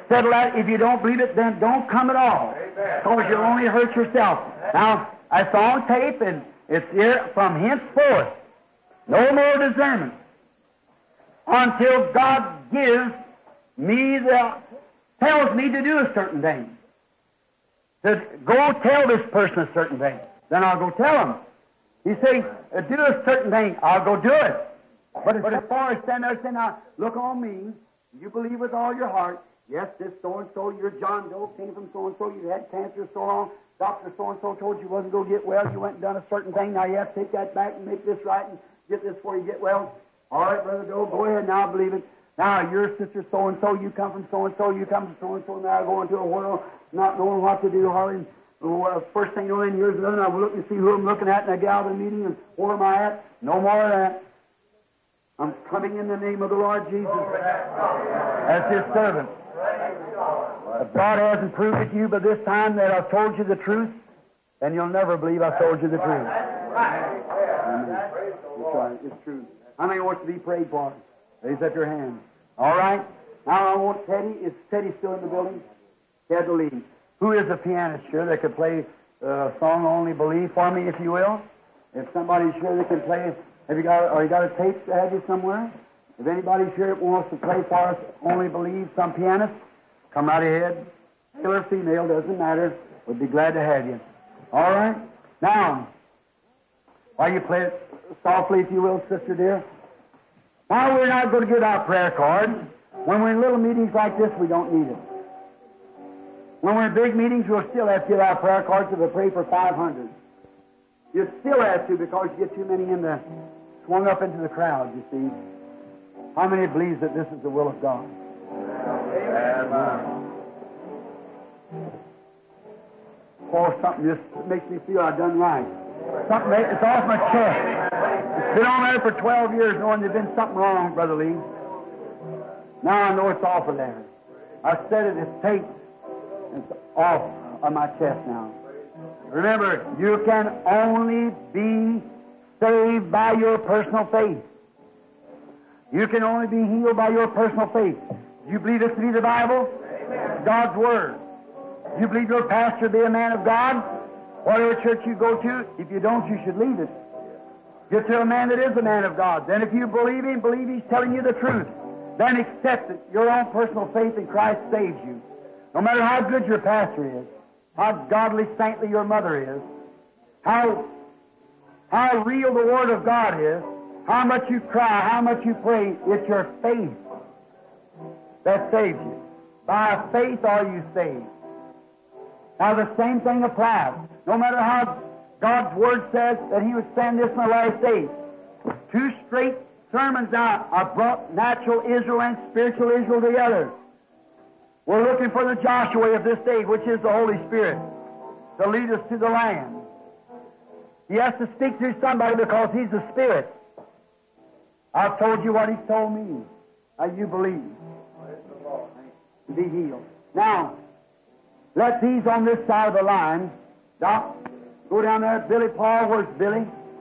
settle that. If you don't believe it, then don't come at all. Because you'll only hurt yourself. Now, I saw on tape, and it's here from henceforth. No more discernment. Until God gives me tells me to do a certain thing. To go tell this person a certain thing. Then I'll go tell him. He say, do a certain thing, I'll go do it. But as far as stand there saying, now, look on me, you believe with all your heart, yes, this so-and-so, you're John Doe, came from so-and-so, you had cancer so long, Dr. so-and-so told you wasn't going to get well, you went and done a certain thing, now you have to take that back and make this right and get this before you get well. All right, Brother Doe, go ahead now, believe it. Now, your sister so-and-so, you come from so-and-so, you come from so-and-so, now I go into a whirl, not knowing what to do, hardly. First thing you know, then here's another, I will look and see who I'm looking at in a gathering meeting, and where am I at? No more of that. I'm coming in the name of the Lord Jesus as His servant. If God hasn't proved it to you by this time that I've told you the truth, then you'll never believe I've told you the truth. Amen. That's right. It's true. How many wants to be prayed for? Raise up your hand. All right. Now I want Teddy. Is Teddy still in the building? Ted will lead. Who is a pianist here that could play a song Only Believe for me, if you will? If somebody's here that can play, you got a tape to have you somewhere? If anybody's here that wants to play for us Only Believe, some pianist, come right ahead. Male or female, doesn't matter. We'd be glad to have you. All right? Now, while you play it softly, if you will, sister dear. Now, we're not going to get our prayer cards. When we're in little meetings like this, we don't need it. When we're in big meetings, we'll still have to get our prayer cards if we pray for 500. You still have to because you get too many swung up into the crowd, you see. How many believes that this is the will of God? Oh, something just makes me feel I've done right. Something, it's off my chest. It's been on there for 12 years knowing there's been something wrong, Brother Lee. Now I know it's off of there. I said it, it's taped. It's off of my chest now. Remember, you can only be saved by your personal faith. You can only be healed by your personal faith. Do you believe this to be the Bible? Amen. God's Word. Do you believe your pastor to be a man of God? Whatever church you go to, if you don't, you should leave it. Get to a man that is a man of God. Then if you believe him, believe he's telling you the truth. Then accept it. Your own personal faith in Christ saves you. No matter how good your pastor is, how godly, saintly your mother is, how real the Word of God is, how much you cry, how much you pray, it's your faith that saves you. By faith are you saved. Now the same thing applies. No matter how God's Word says that He would send this in the last days. 2 straight sermons now have brought natural Israel and spiritual Israel together. We're looking for the Joshua of this day, which is the Holy Spirit, to lead us to the land. He has to speak through somebody because He's the Spirit. I've told you what He's told me. Now you believe. To be healed. Now, let these on this side of the line, Doc, go down there. Billy Paul, where's Billy?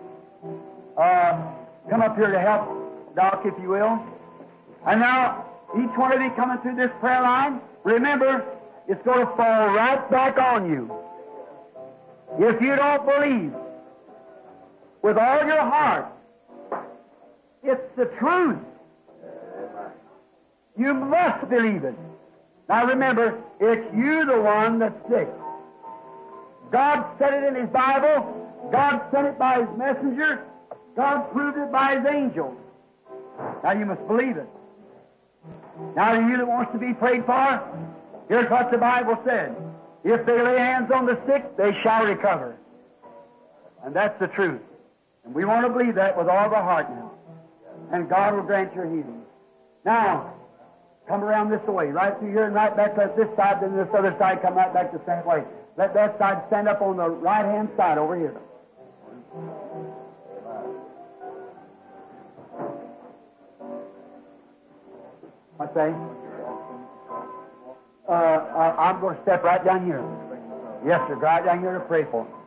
Come up here to help, Doc, if you will. And now, each one of you coming through this prayer line, remember, it's going to fall right back on you. If you don't believe with all your heart, it's the truth. You must believe it. Now remember, it's you the one that's sick. God said it in His Bible. God sent it by His messenger. God proved it by His angels. Now you must believe it. Now to you that wants to be prayed for, here's what the Bible said. If they lay hands on the sick, they shall recover. And that's the truth. And we want to believe that with all of our heart now. And God will grant your healing. Now, come around this way, right through here and right back to this side, then this other side, come right back the same way. Let that side stand up on the right-hand side over here. I say, I'm going to step right down here. Yes, sir, right down here to pray for them.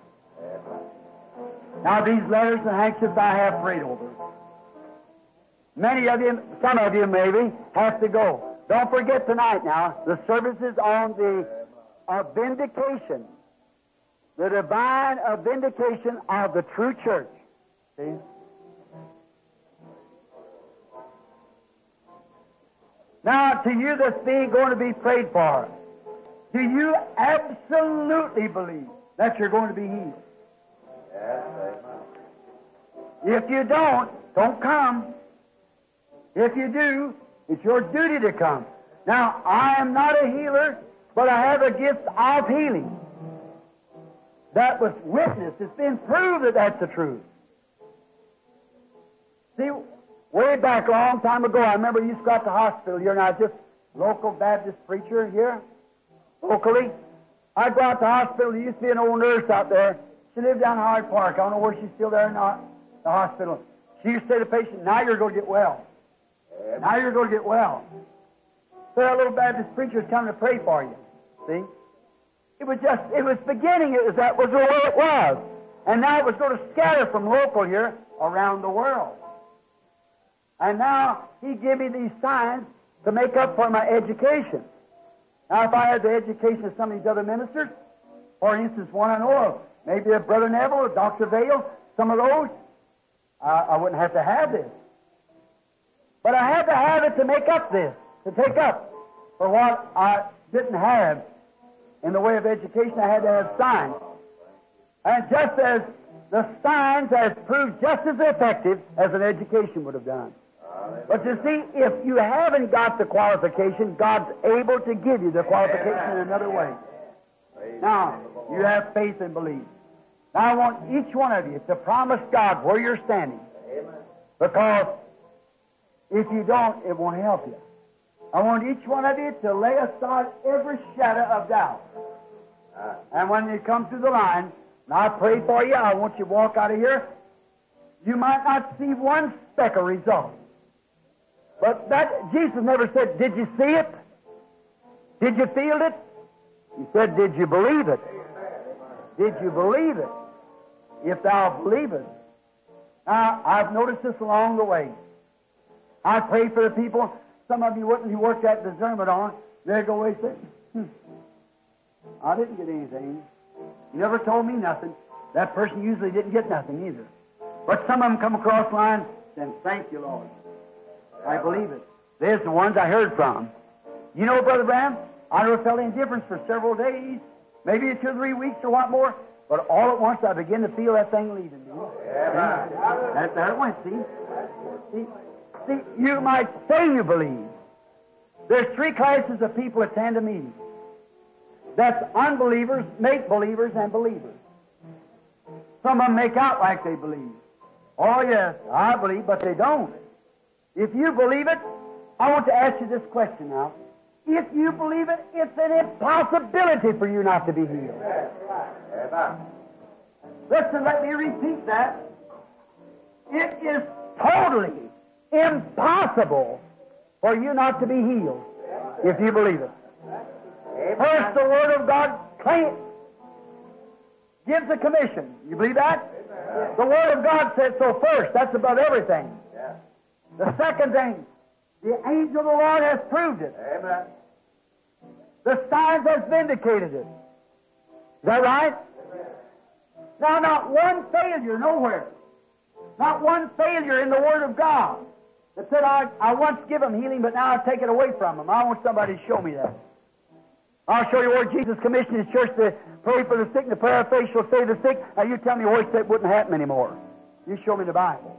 Now, these letters and handkerchiefs I have prayed over. Many of you, some of you maybe, have to go. Don't forget tonight now, the services on the vindication, the divine vindication of the true church. See? Now, to you that's being going to be prayed for, do you absolutely believe that you're going to be healed? Yes, If you don't come. If you do, it's your duty to come. Now, I am not a healer, but I have a gift of healing. That was witnessed. It's been proved that that's the truth. See, way back a long time ago, I remember you used to go out to the hospital here, and I was just local Baptist preacher here, locally. I'd go out to the hospital. There used to be an old nurse out there. She lived down Howard Park. I don't know where she's still there or not, the hospital. She used to say to the patient, now you're going to get well. Now you're going to get well. So that little Baptist preacher is coming to pray for you. See? It was beginning. That was the way it was. And now it was going to scatter from local here around the world. And now He gave me these signs to make up for my education. Now, if I had the education of some of these other ministers, for instance, one I know of, maybe a Brother Neville or Dr. Vale, some of those, I wouldn't have to have this. But I had to have it to make up this, to take up for what I didn't have in the way of education. I had to have signs. And just as the signs has proved just as effective as an education would have done. But you see, if you haven't got the qualification, God's able to give you the qualification in another way. Now, you have faith and belief. Now, I want each one of you to promise God where you're standing. Because if you don't, it won't help you. I want each one of you to lay aside every shadow of doubt. And when you come through the line, and I pray for you, I want you to walk out of here. You might not see one speck of result. But that, Jesus never said, did you see it? Did you feel it? He said, did you believe it? Did you believe it? If thou believest. Now, I've noticed this along the way. I pray for the people. Some of you wouldn't, who worked that discernment on, they'd go away and say, I didn't get anything. You never told me nothing. That person usually didn't get nothing either. But some of them come across the line saying, thank you, Lord. I believe it. There's the ones I heard from. You know, Brother Branham, I never felt any difference for several days, maybe 2 or 3 weeks or what more, but all at once I began to feel that thing leaving me. There it went, see? See, you might say you believe. There's 3 classes of people attend a meeting. That's unbelievers, make-believers, and believers. Some of them make out like they believe. Oh, yes, I believe, but they don't. If you believe it, I want to ask you this question now. If you believe it, it's an impossibility for you not to be healed. Listen, let me repeat that. It is totally impossible for you not to be healed if you believe it. First, the Word of God gives a commission. You believe that? The Word of God said so first. That's above everything. The second thing, the angel of the Lord has proved it. Amen. The signs has vindicated it. Is that right? Now, not one failure nowhere. Not one failure in the Word of God that said, I once give them healing, but now I take it away from them. I want somebody to show me that. I'll show you where Jesus commissioned His church to pray for the sick, and the prayer of faith shall save the sick. Now, you tell me where it wouldn't happen anymore. You show me the Bible.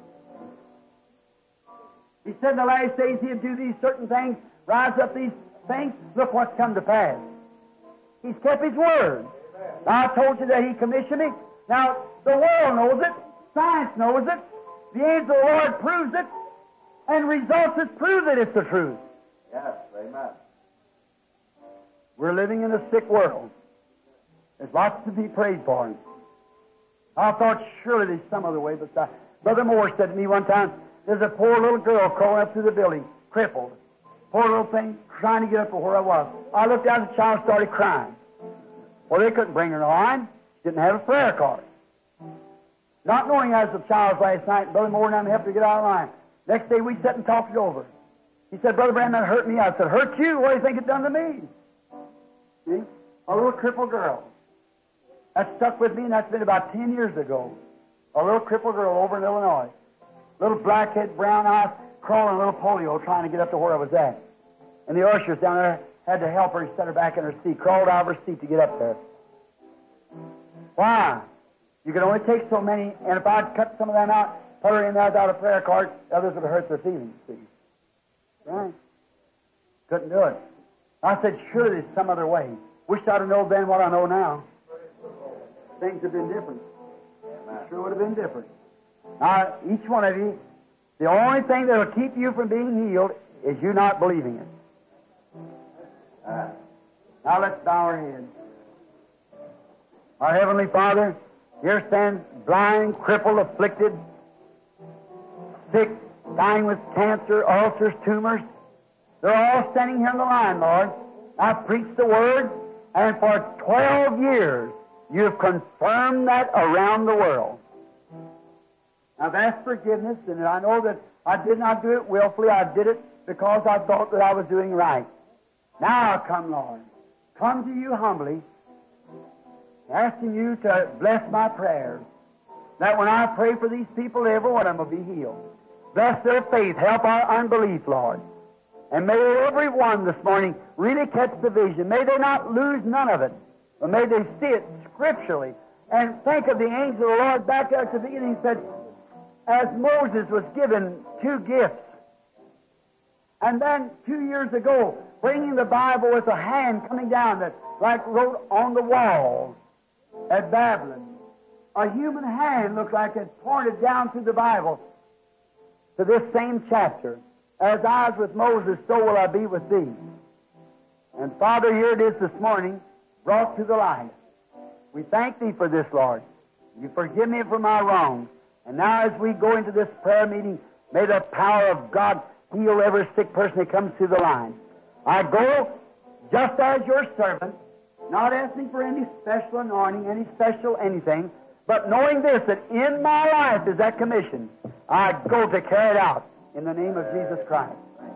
He said in the last days He'd do these certain things, rise up these things. Look what's come to pass. He's kept His word. Now, I told you that He commissioned me. Now, the world knows it. Science knows it. The angel of the Lord proves it. And results has proved that it's the truth. Yes, amen. We're living in a sick world. There's lots to be prayed for. I thought surely there's some other way besides. Brother Moore said to me one time, there's a poor little girl crawling up through the building, crippled. Poor little thing, trying to get up to where I was. I looked out, the child started crying. Well, they couldn't bring her to line. She didn't have a prayer card. Not knowing I was the child's last night, Brother Moore and I helped her get out of line. Next day we sat and talked it over. He said, Brother Branham, that hurt me. I said, hurt you? What do you think it done to me? See? A little crippled girl. That stuck with me, and that's been about 10 years ago. A little crippled girl over in Illinois. Little blackhead, brown eyes, crawling a little polio, trying to get up to where I was at. And the ushers down there had to help her. He set her back in her seat, crawled out of her seat to get up there. Why? You could only take so many, and if I'd cut some of them out, put her in there without a prayer card, others would have hurt their feelings, see? Right? Couldn't do it. I said, sure, there's some other way. Wish I'd have known then what I know now. Things have been different. Sure would have been different. Now, each one of you, the only thing that will keep you from being healed is you not believing it. Now let's bow our heads. Our Heavenly Father, here stands blind, crippled, afflicted, sick, dying with cancer, ulcers, tumors. They're all standing here in the line, Lord. I've preached the Word, and for 12 years you've confirmed that around the world. I've asked forgiveness, and I know that I did not do it willfully. I did it because I thought that I was doing right. Now I come, Lord. Come to you humbly, asking you to bless my prayers, that when I pray for these people, every one of them will be healed. Bless their faith. Help our unbelief, Lord. And may every one this morning really catch the vision. May they not lose none of it, but may they see it scripturally. And think of the angel of the Lord back there at the beginning. He said, as Moses was given 2 gifts, and then 2 years ago, bringing the Bible with a hand coming down that like wrote on the wall at Babylon. A human hand looked like it pointed down through the Bible to this same chapter. As I was with Moses, so will I be with thee. And Father, here it is this morning, brought to the light. We thank thee for this, Lord. You forgive me for my wrongs. And now as we go into this prayer meeting, may the power of God heal every sick person that comes through the line. I go just as your servant, not asking for any special anointing, any special anything, but knowing this, that in my life is that commission. I go to carry it out in the name of Jesus Christ.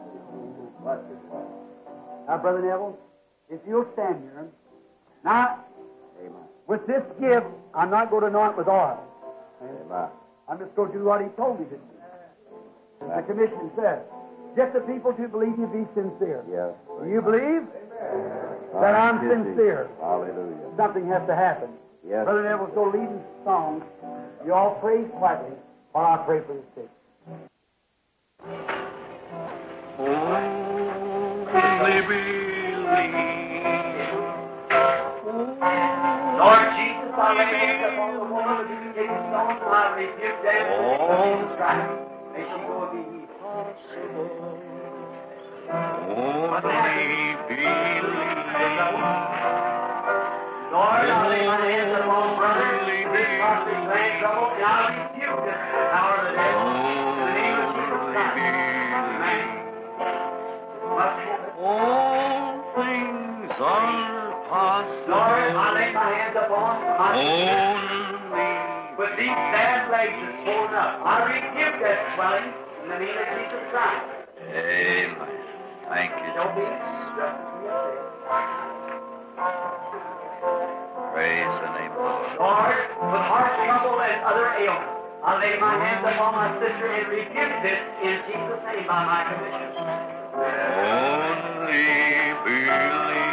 Now, Brother Neville, if you'll stand here. Now, with this gift, I'm not going to anoint with oil. Amen. I'm just going to do what he told me to do. The commission says, get the people to believe you be sincere. Yes. Do you believe that I'm sincere? Hallelujah. Something has to happen. Yes. Brother Neville's going to lead in songs. You all pray quietly while I pray for the sick. Only believe. Lord Jesus, I lay hands upon the woman who is taking stones, and I rebuke them in Jesus Christ. May she go and be healed. Only believe. Lord, I lay my hands upon brother, this possibly grand trouble, and I rebuke this power of the devil in the name of Jesus Christ. Amen. Must happen. All things are possible. Lord, I lay my hands upon my Only with these bad legs that's swollen up. I rebuke that swelling in the name of Jesus Christ. Amen. Thank you. Don't be Praise the name of the Lord. Lord, with heart trouble and other ailments, I lay my hands upon my sister and rebuke this in Jesus' name by my commission. Only believe.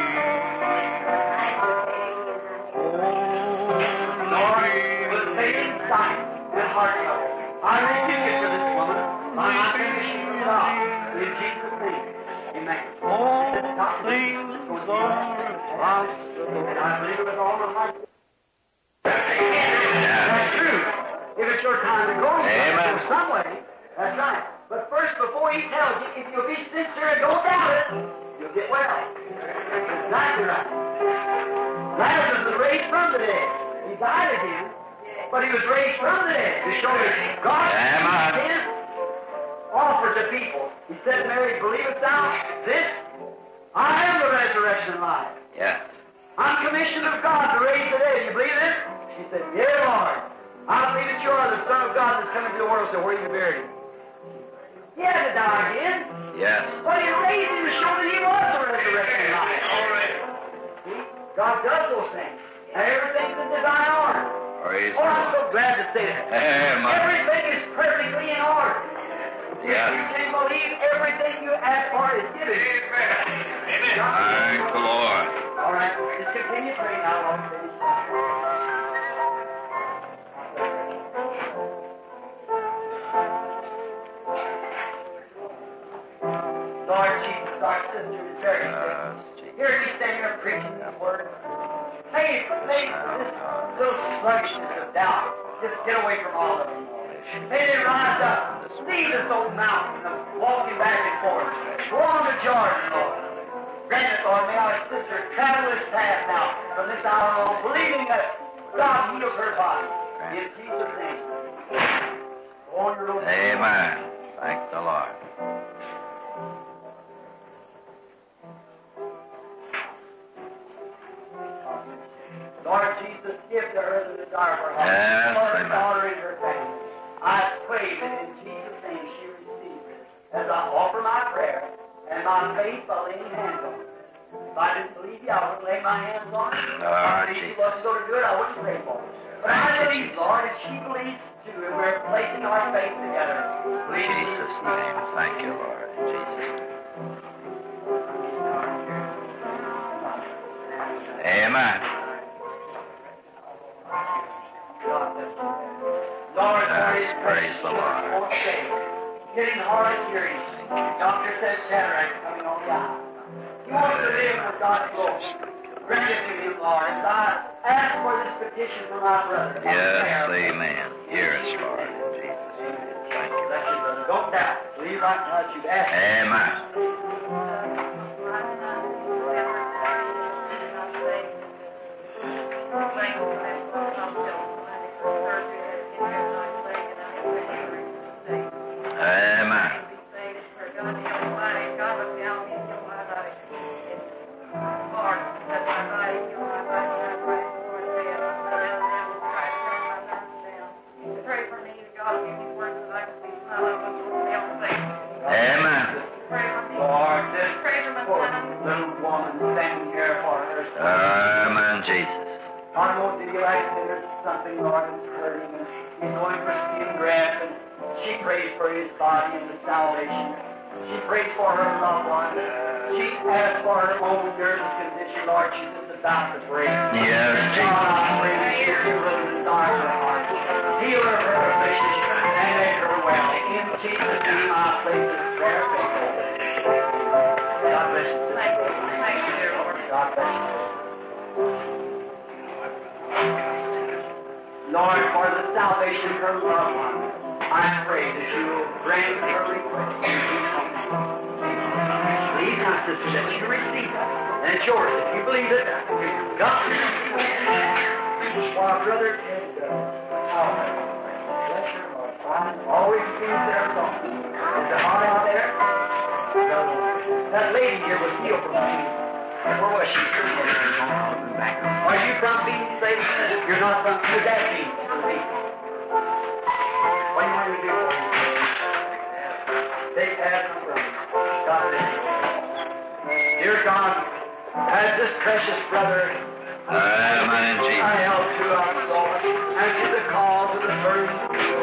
Lord, with faith and sight and heart trouble, I rebuke it for this woman by my commission from God. In Jesus' name, amen. All things are possible. And I believe it with all my heart. That's true. If it's your time to go, you have to go some way. That's right. But first, before he tells you, if you'll be sincere and don't doubt it, you'll get well. Exactly right. Lazarus was raised from the dead. He died again, but he was raised from the dead to show that God can offer to people. He said, Mary, believest thou this? I am the resurrection and life. Yes. I'm commissioned of God to raise the dead. You believe this? She said, yeah, Lord. I believe that you are the Son of God that's coming to the world, so where are you buried? He had to die again. Yes. But He raised Him to show that He was the resurrection life. See? God does those things. And everything's in divine order. Praise Oh, I'm the so glad to say that. Amen. Everything is perfectly in order. Yes. You can believe everything you ask for is given. Thank the Lord. All right, just continue praying. I'll finish. Lord Jesus, our sister is very sick. Here we stand here preaching the word. Faith, this little sluggishness of doubt, just get away from all of them. May they rise up, see this old mountain of walking back and forth. Go on to Jordan, Lord. Grant it, Lord, may our sister travel this path now from this hour on, believing that God heals her body. In Jesus' name. Go on your own. Amen. Thank the Lord. Lord Jesus, give to her the desire for her. Yes, For her amen. daughter and her family. I pray that in Jesus' name she receives it as I offer my prayer and my faith by laying hands on her. If I didn't believe you, I wouldn't lay my hands on her. If I believed she wasn't going to do it, I wouldn't pray for her. But I believe, Lord, and she believes too, and we're placing our faith together. In Jesus' name. Thank you, Lord. In Jesus' name. Amen. Lord, Yes, praise the Lord. Getting hard of hearing. Doctor says cataract coming on the eye. He wants to live for God's glory. Grant it to him, Lord. As I ask for this petition for my brother. Yes, amen. Hear us, Lord. In Jesus' name. Thank you. Bless you, brother. Don't doubt. Believe right now that you've asked. Amen. Amen. Amen. Lord, this poor little woman standing here for herself. Amen, Jesus. I know that you like that there's something, Lord, that's hurting, and he's going for skin graft, and she prays for his body and the salvation. She prays for her loved one. She asks for her own nervous condition, Lord. She's just about to break. Yes, God, Jesus. I pray that you will desire her heart. Heal her of her affliction and make her well. In Jesus' name, I place this prayer faithful. God bless you. Thank you, dear Lord. God bless you. Lord, for the salvation of her loved one, I pray that you will grant her request. Please, my sister, that you receive it. And it's yours. If you believe it, God. For our brother Ted, bless your heart. Always sees their thoughts. Is the heart out there? That lady here was healed from Jesus. Where was she? Are you from Phoenix, lady? You're not from Who's that Phoenix? What do you want me to do for you? Take that from God bless you. Dear God, as this precious brother Amen, I Jesus. held to our Lord and to the cause of the burden.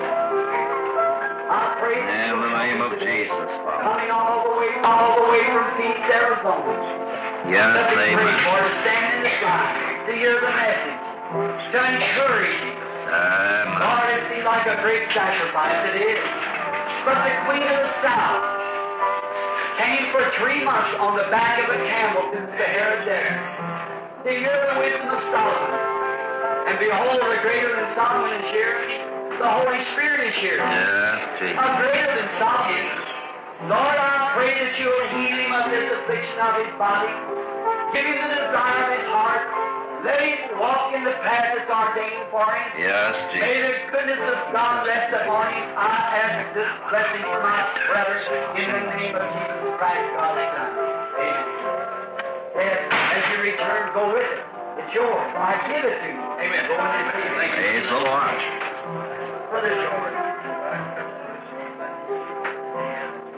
I pray that In the name of Jesus, Father. coming all the way from Phoenix, Arizona. Yes, Let me pray amen. for to stand in the sky, to hear the message, to encourage you. Amen. Lord, it seems like a great sacrifice, it is. But the Queen of the South came for 3 months on the back of a camel to the Sahara Desert to hear the wisdom of Solomon. And behold, a greater than Solomon is here. The Holy Spirit is here. Yes, Jesus. A greater than Solomon. Lord, I pray that you will heal him of this affliction of his body. Give him the desire of his heart. Let him walk in the path that's ordained for him. Yes, May Jesus. the goodness of God rest upon him. I ask this blessing for my brothers in the name of Jesus Christ, God's Son. Amen. And as you return, go with it. It's yours. I give it to you. Amen. Go and receive it. Praise the Lord. Brother George.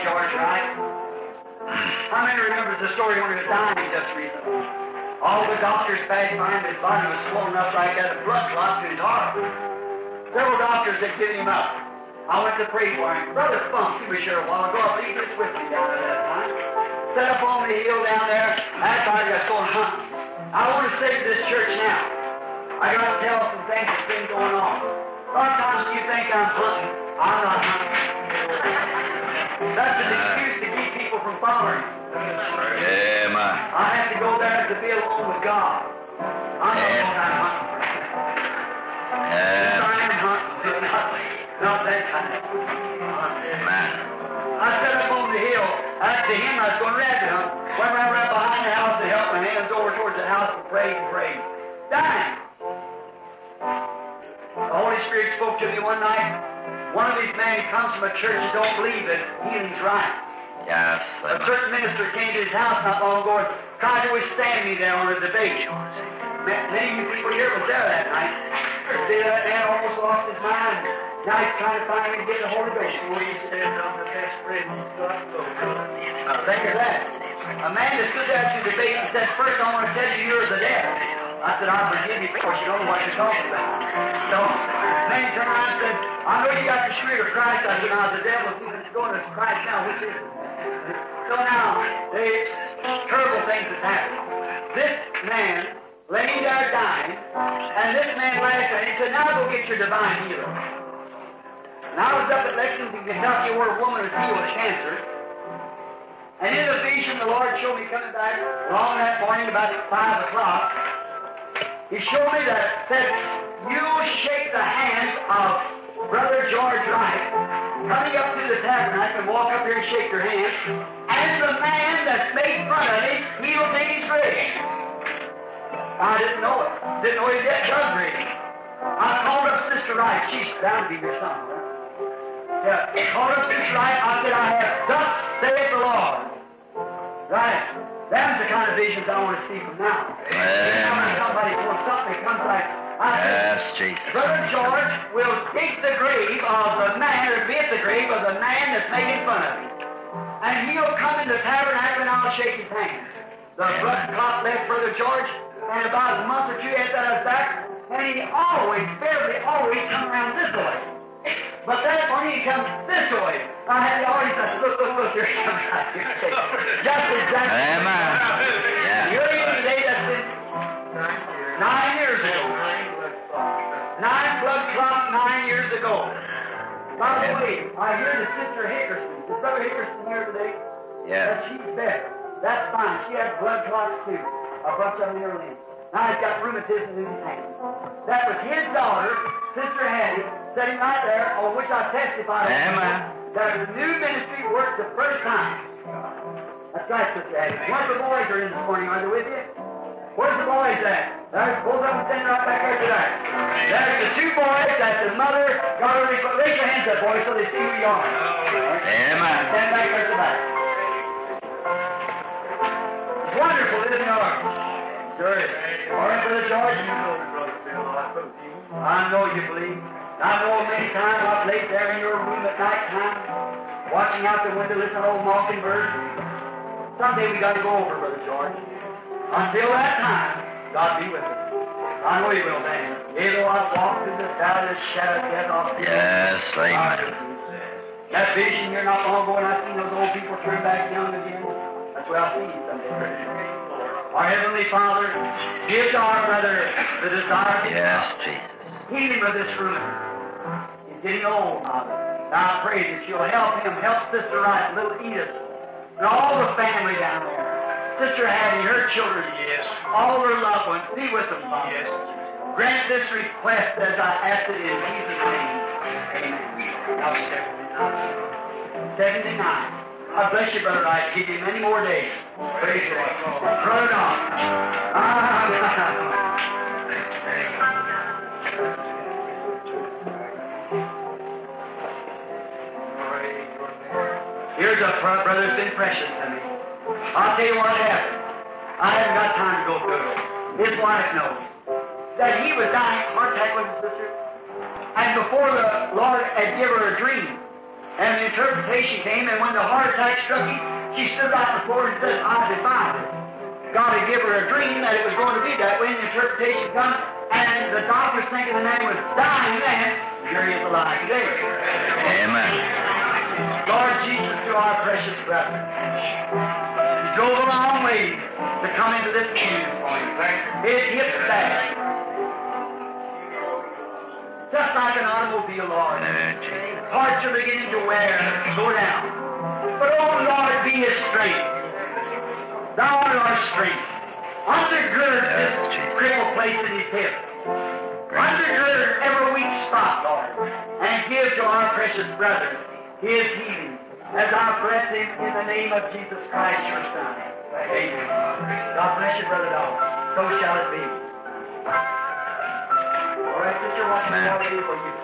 George Wright. How many remembers the story when he was dying just recently? All the doctors passed by him, his body was swollen up like that, a blood clot to his heart. Several doctors had given him up. I went to pray for him. Brother Funk, he was here a while ago. I believe he was with me down at that time. Set up on the hill down there. That's how I got going hunting. I want to say to this church now, I got to tell some things that's been going on. A lot of times you think I'm hunting. I'm not hunting. That's an excuse to keep people from following. Amen. I have to go there to be alone with God. I'm not going to hunt. I'm hunting. Not that kind of. Amen. I set up on the hill. After him, I was going to rabbit hunt. Went right behind the house to help my hands over towards the house and prayed and prayed. Dying. The Holy Spirit spoke to me one night. One of these men comes from a church that don't believe that healing's right. Yes. A certain minister came to his house not long ago and tried to withstand me there on a debate. Many of you people here was there that night. See, that man almost lost his mind. Now he's trying to find me to get the Holy Ghost. Before he said, I'm the best friend he's got. Think of that. A man that stood there to debate and said, first I want to tell you you're the devil. I said, I forgive you, of course, you don't know what you're talking about. So, then he turned around and said, I know you got the Spirit of Christ. I said, now the devil is going to Christ now. Which is it? So now, there's terrible things that happen. This man laying there dying, and this man laughed at him and said, now go get your divine healer. And I was up at Lexington, Kentucky, where a woman was healed of cancer. And in a vision, the Lord showed me coming back along that morning about 5 o'clock. He showed me that, said, you shake the hands of Brother George Wright, coming up to the tabernacle and walk up here and shake your hands, and the man that's made fun of him, he'll take his grave. I didn't know it. Didn't know he did drug reading. I called up Sister Wright. She's bound to be your son, right? Yeah. Called up Sister Wright. I said, I have thus saith the Lord. Right. That's the kind of visions I want to see from now. Somebody for something that comes like, yes, Jesus. Brother George will dig the grave of the man, or be at the grave of the man that's making fun of him. And he'll come in the tabernacle and I'll shake his hand. The blood clot left Brother George, and about a month or two after that I was back, and he always, barely always come around this way. But that morning he comes this way. I had the audience, I said, look, here he comes right here. Just exactly. Amen. Yeah. You're here today, that's been 9 years ago. 9 blood clots 9 years ago. By the way, I hear the Sister Hickerson. Is Brother Hickerson here today? Yeah. But she's better. That's fine. She has blood clots too. A bunch of them in her limbs. Now he's got rheumatism in his hand. That was his daughter, Sister Hattie, sitting right there, on which I testified. Amen. That the new ministry worked the first time. That's right, Sister Hattie. One of the boys are in this morning. Are they with you? Where's the boys at? There's both of them standing right back there today. There's the 2 boys that the mother got her. Raise your hands up, boys, so they see who you are. Amen. Stand back there today. It's wonderful, isn't it? Sure is. All right, Brother George? I know you believe. I know many times I've laid there in your room at night time, watching out the window, listening to old mockingbirds. Someday we got to go over, Brother George. Until that time, God be with us. I know you will, man. Yea, though I walk through the valley of the shadow of death, I'll see you. Yes, amen. That vision here not long ago, and I seen those old people turn back young again. That's where I'll see you someday. Our Heavenly Father, give to our brother the desire to Yes, Jesus. heal him of this room. He's getting old, Father. Now I pray that you'll help him, help Sister Wright, little Edith, and all the family down there. Sister Hattie, her children, yes. All her loved ones, be with them, Father. Yes. Grant this request as I ask it in Jesus' name. Amen. Now, 79. I bless you, Brother Wright. Give you many more days. Praise the Lord. Run it on. Here's a brother that's been precious to me. I'll tell you what happened. I haven't got time to go through it. His wife knows that he was dying of heart attack with his sister. And before the Lord had given her a dream, And the interpretation came, and when the heart attack struck him, she stood right before and said, I defy it. God had given her a dream that it was going to be that way, and the interpretation comes, and the doctors thinking the man was dying then, here he is alive today. Amen. Lord Jesus, to our precious brother, he drove a long way to come into this meeting this morning. His hips bad. Just like an automobile, Lord. Parts are beginning to wear, go down. But, oh, Lord, be his strength. Thou art our strength. Undergird this crippled place in his hip. Undergird every weak spot, Lord, and give to our precious brother his healing as I bless him in the name of Jesus Christ, your Son. Amen. God bless you, Brother Dawes. So shall it be. All right, Sister, what can I do for you?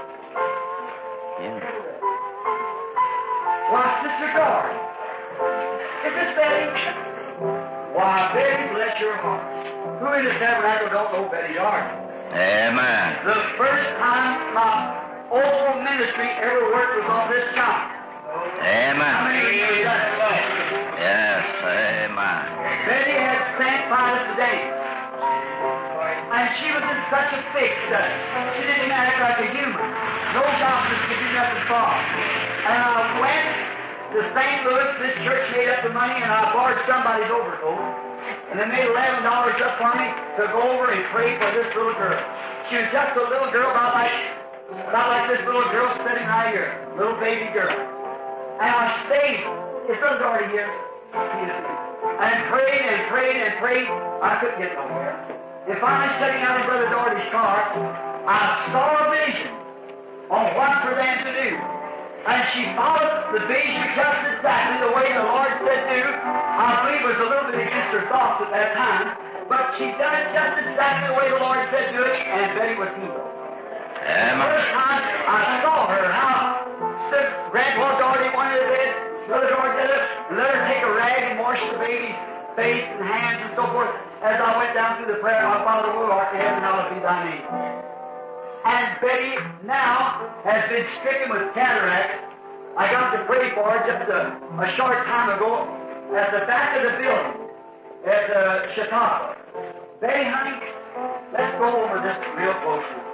Why, Sister Dawes, is this Betty? Why, Betty, bless your heart. Who in the tabernacle don't know Betty Dawes? Amen. The first time my old ministry ever worked was on this job. Amen. Yes. Yes, amen. Betty had sat by us today, and she was in such a fix that she didn't act like a human. No doctors could do nothing for her. And I went to St. Louis, this church made up the money, and I borrowed somebody's overcoat, and they made $11 up for me to go over and pray for this little girl. She was just a little girl, about like this little girl sitting right here, little baby girl. And I stayed. His brother's already here. And prayed and prayed and prayed. I couldn't get nowhere. And finally, sitting out in Brother Doherty's car, I saw a vision on what for them to do. And she followed the vision just exactly the way the Lord said do. I believe it was a little bit against her thoughts at that time, but she done it just exactly the way the Lord said do it, and Betty was healed. The first time I saw her, how Grandpa Doherty wanted to bed, Brother Doherty did it, let her take a rag and wash the baby's face and hands and so forth. As I went down through the prayer, my Father will art in heaven, hallowed be thy name. And Betty now has been stricken with cataract. I got to pray for her just a short time ago at the back of the building at Chicago. Betty, honey, let's go over this real close now.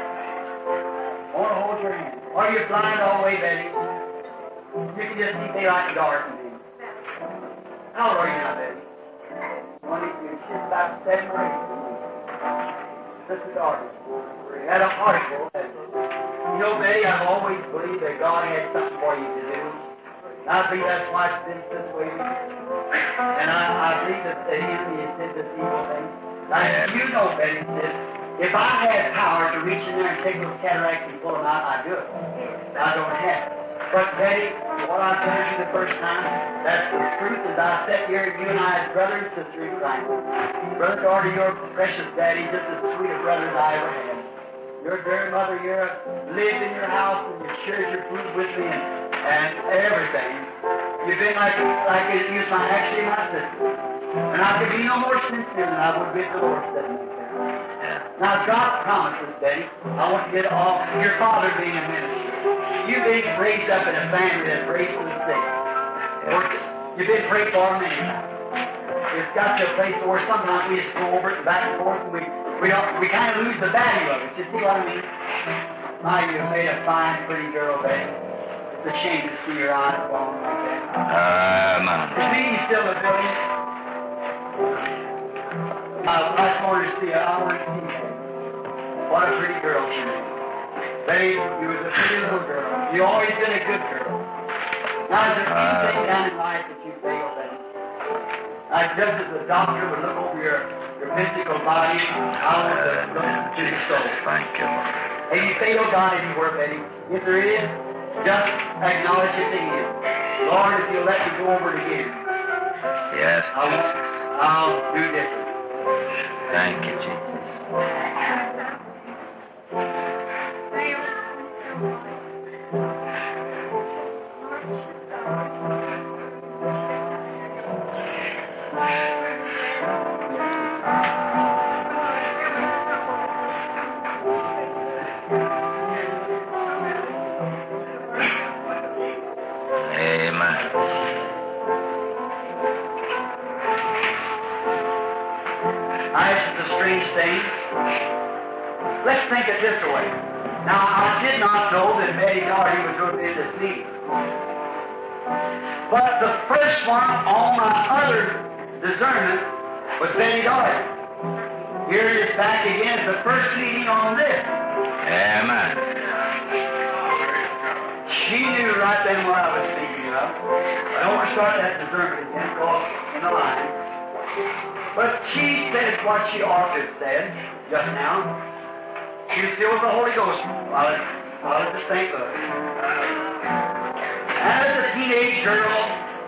I want to hold your hand. Are you blind all the way, Betty? You can just see daylight and dark. How old are you now, Betty? 22. She's about 7 or 8. Sister Doherty had a heart. You know, Betty, I've always believed that God had something for you to do. And I believe that's why it's been this way with you. And I believe that the enemy has did this evil thing. Like you know, Betty, that if I had power to reach in there and take those cataracts and pull them out, I'd do it. I don't have it. But Betty, what I told you the first time, that's the truth as I sat here, you and I as brother and sister in Christ. Brother Doherty, your precious daddy, just as sweet a brother as I ever had. Your dear mother, you lived in your house and you shared your food with me and everything. You've been like you was actually my sister. And I could be no more sincere than I would be if the Lord said me. Now, God promises, Betty, I want you to get all, your father being a minister, you being raised up in a family that prays for the sick. You've been prayed for many times. It's got to a place where sometimes we just go over it and back and forth, and we kind of lose the value of it. You see what I mean? My, you've made a fine, pretty girl, Betty. It's a shame to see your eyes falling like that. Is Meeting still a building? I just wanted to see her. I wanted to see her. What a pretty girl she is. Betty, you was a pretty little girl. You've always been a good girl. Now, is there anything down in life that you failed, Betty? Just as the doctor would look over your physical body, I want to look to your soul. Thank you. Have you failed God anywhere, Betty? If there is, just acknowledge it to Him. Lord, if you'll let me go over to you, Yes, I'll do different. thank you, Jesus. away. Now, I did not know that Betty Doherty was going to be in this meeting. But the first one on my other discernment was Betty Doherty. Here it is back again. It's the first meeting on this. Amen. She knew right then what I was speaking of. I don't want to start that discernment again, because in the line. But she said what she ought to have said just now. She was filled with the Holy Ghost while at the St. Louis. As a teenage girl,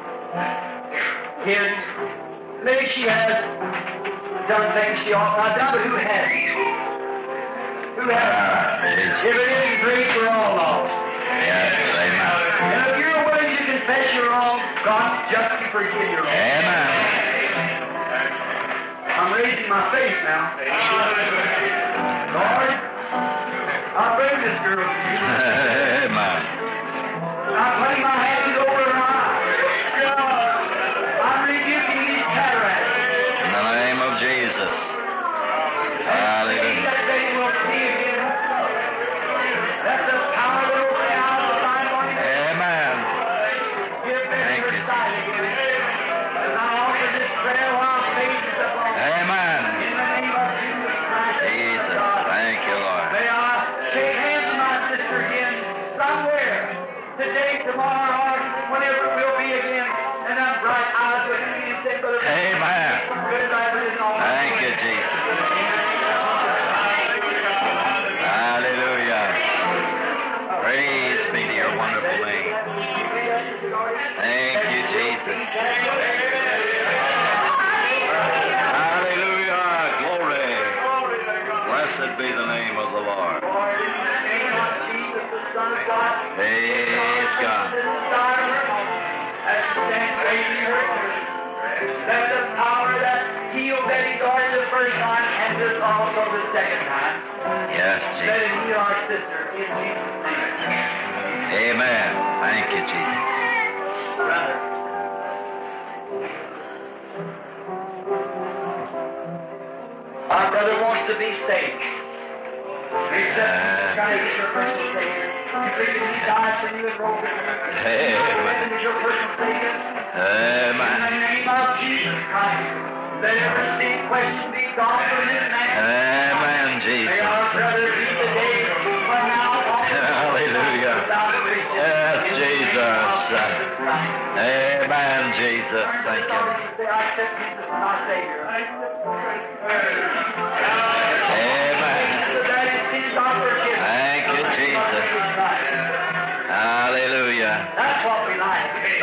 kid, maybe she has done things she ought not done, but who hasn't? Who hasn't? If it isn't grace, we're all lost. Yes, amen. And if you're willing to confess your wrong, God's just to forgive your wrong. Amen. I'm raising my faith now. Lord, I bring this girl to you. Amen. I'm putting my hands over her eyes. I'm rebuking these cataracts. In the name of Jesus. Hallelujah. That they will see again. That the power that will lay out of the Bible. Amen. Give them your sight again. As I offer this prayer while faith is upon me. Amen. In the name of Jesus Christ. Jesus. Thank you, Lord. May I shake hands with my sister again somewhere. Today, tomorrow, or whenever it will be again. And that bright eyes will see and say, Brother, Amen. good life is all. Thank you, Jesus. Hallelujah. Praise be to your wonderful name. Thank you, Jesus. Hallelujah. Glory. Blessed be the name of the Lord. Praise God. That the power that healed Betty Doherty the first time and this also the second time. Yes, Let Jesus. it heal our sister in Jesus' name. Amen. Thank you, Jesus. Brother. Our brother wants to be saved. He's just trying to get your personal Savior. You believe that He died for you and rose again. Amen. He's your personal Savior. In Amen. the name of Jesus Christ, let every sin question be gone from His name. Amen, May Jesus. our brother be the day from now on. Hallelujah. Yes, Jesus. Amen, Jesus. Thank you. Say, I accept Jesus as my Savior. Amen. That His sins are forgiven. Thank you, Jesus. Hallelujah. That's what we like.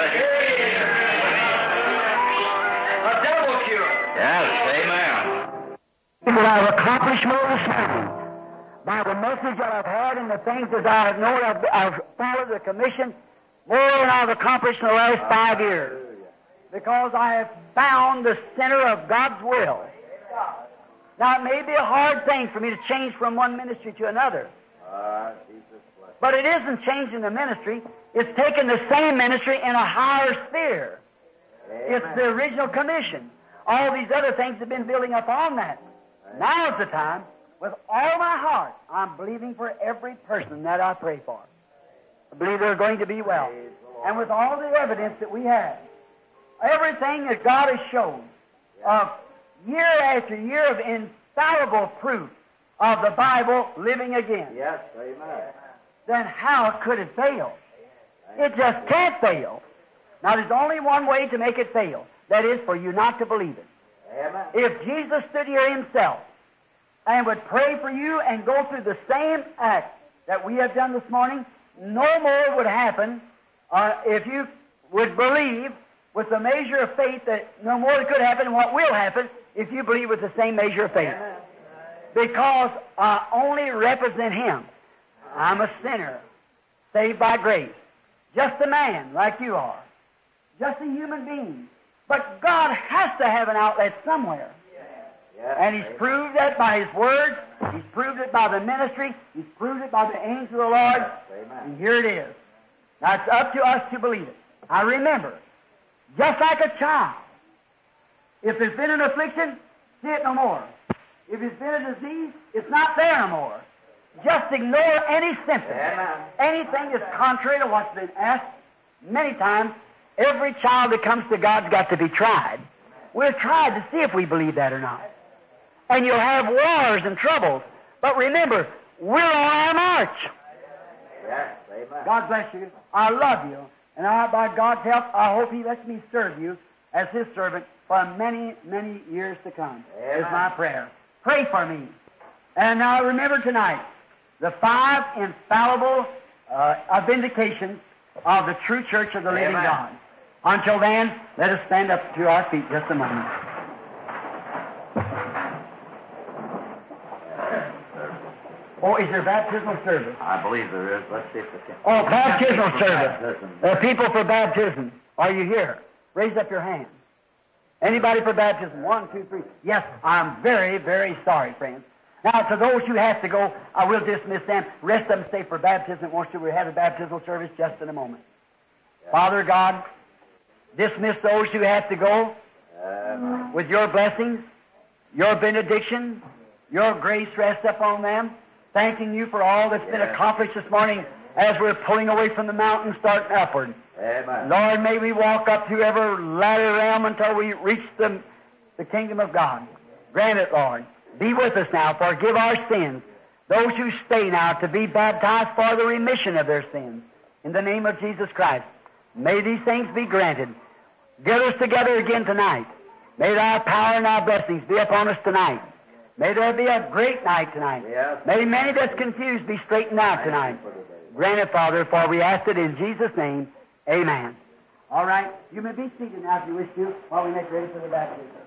A double cure. Yes, amen. What I've accomplished more this morning by the message that I've had and the things that I have known, I've followed the commission more than I've accomplished in the last 5 years. Because I have found the center of God's will. Now, it may be a hard thing for me to change from one ministry to another. But it isn't changing the ministry. It's taking the same ministry in a higher sphere. It's the original commission. All these other things have been building up on that. Now's the time, with all my heart, I'm believing for every person that I pray for. I believe they're going to be well. And with all the evidence that we have, everything that God has shown, of year after year of infallible proof of the Bible living again, Yes, amen. then how could it fail? It just can't fail. Now, there's only one way to make it fail. That is for you not to believe it. Amen. If Jesus stood here Himself and would pray for you and go through the same act that we have done this morning, no more would happen if you would believe with the measure of faith that no more could happen than what will happen if you believe with the same measure of faith. Because I only represent Him. I'm a sinner, saved by grace. Just a man like you are. Just a human being. But God has to have an outlet somewhere. Yes, And He's proved that by His Word. He's proved it by the ministry. He's proved it by the angel of the Lord. Amen. And here it is. Now it's up to us to believe it. I remember, just like a child, if there's been an affliction, see it no more. If it's been a disease, it's not there no more. Just ignore any symptom. Amen. Anything that's contrary to what's been asked. Many times, every child that comes to God's got to be tried. We're tried to see if we believe that or not. And you'll have wars and troubles. But remember, we're on our march. Yes, amen. God bless you. I love you. And by God's help, I hope He lets me serve you as His servant for many, many years to come. Amen. Is my prayer. Pray for me. And now remember tonight, the 5 infallible vindications of the true church of the living Amen. God. Until then, let us stand up to our feet just a moment. Oh, is there baptismal service? I believe there is. Let's see if we can. Oh, baptismal service. Baptism. People for baptism. Are you here? Raise up your hand. Anybody for baptism? 1, 2, 3. Yes, I'm very, very sorry, friends. Now, to those who have to go, I will dismiss them. Rest of them stay for baptism. Once we have a baptismal service just in a moment. Father God, dismiss those who have to go with your blessings, your benediction, your grace rest upon them. Thanking you for all that's been accomplished this morning as we're pulling away from the mountain, starting upward. Amen. Lord, may we walk up to every ladder realm until we reach the kingdom of God. Grant it, Lord. Be with us now. Forgive our sins. Those who stay now to be baptized for the remission of their sins. In the name of Jesus Christ. May these things be granted. Get us together again tonight. May thy power and thy blessings be upon us tonight. May there be a great night tonight. Yes. May many that's confused be straightened out tonight. Grant it, Father, for we ask it in Jesus' name. Amen. All right. You may be seated now if you wish to while we make ready for the baptism.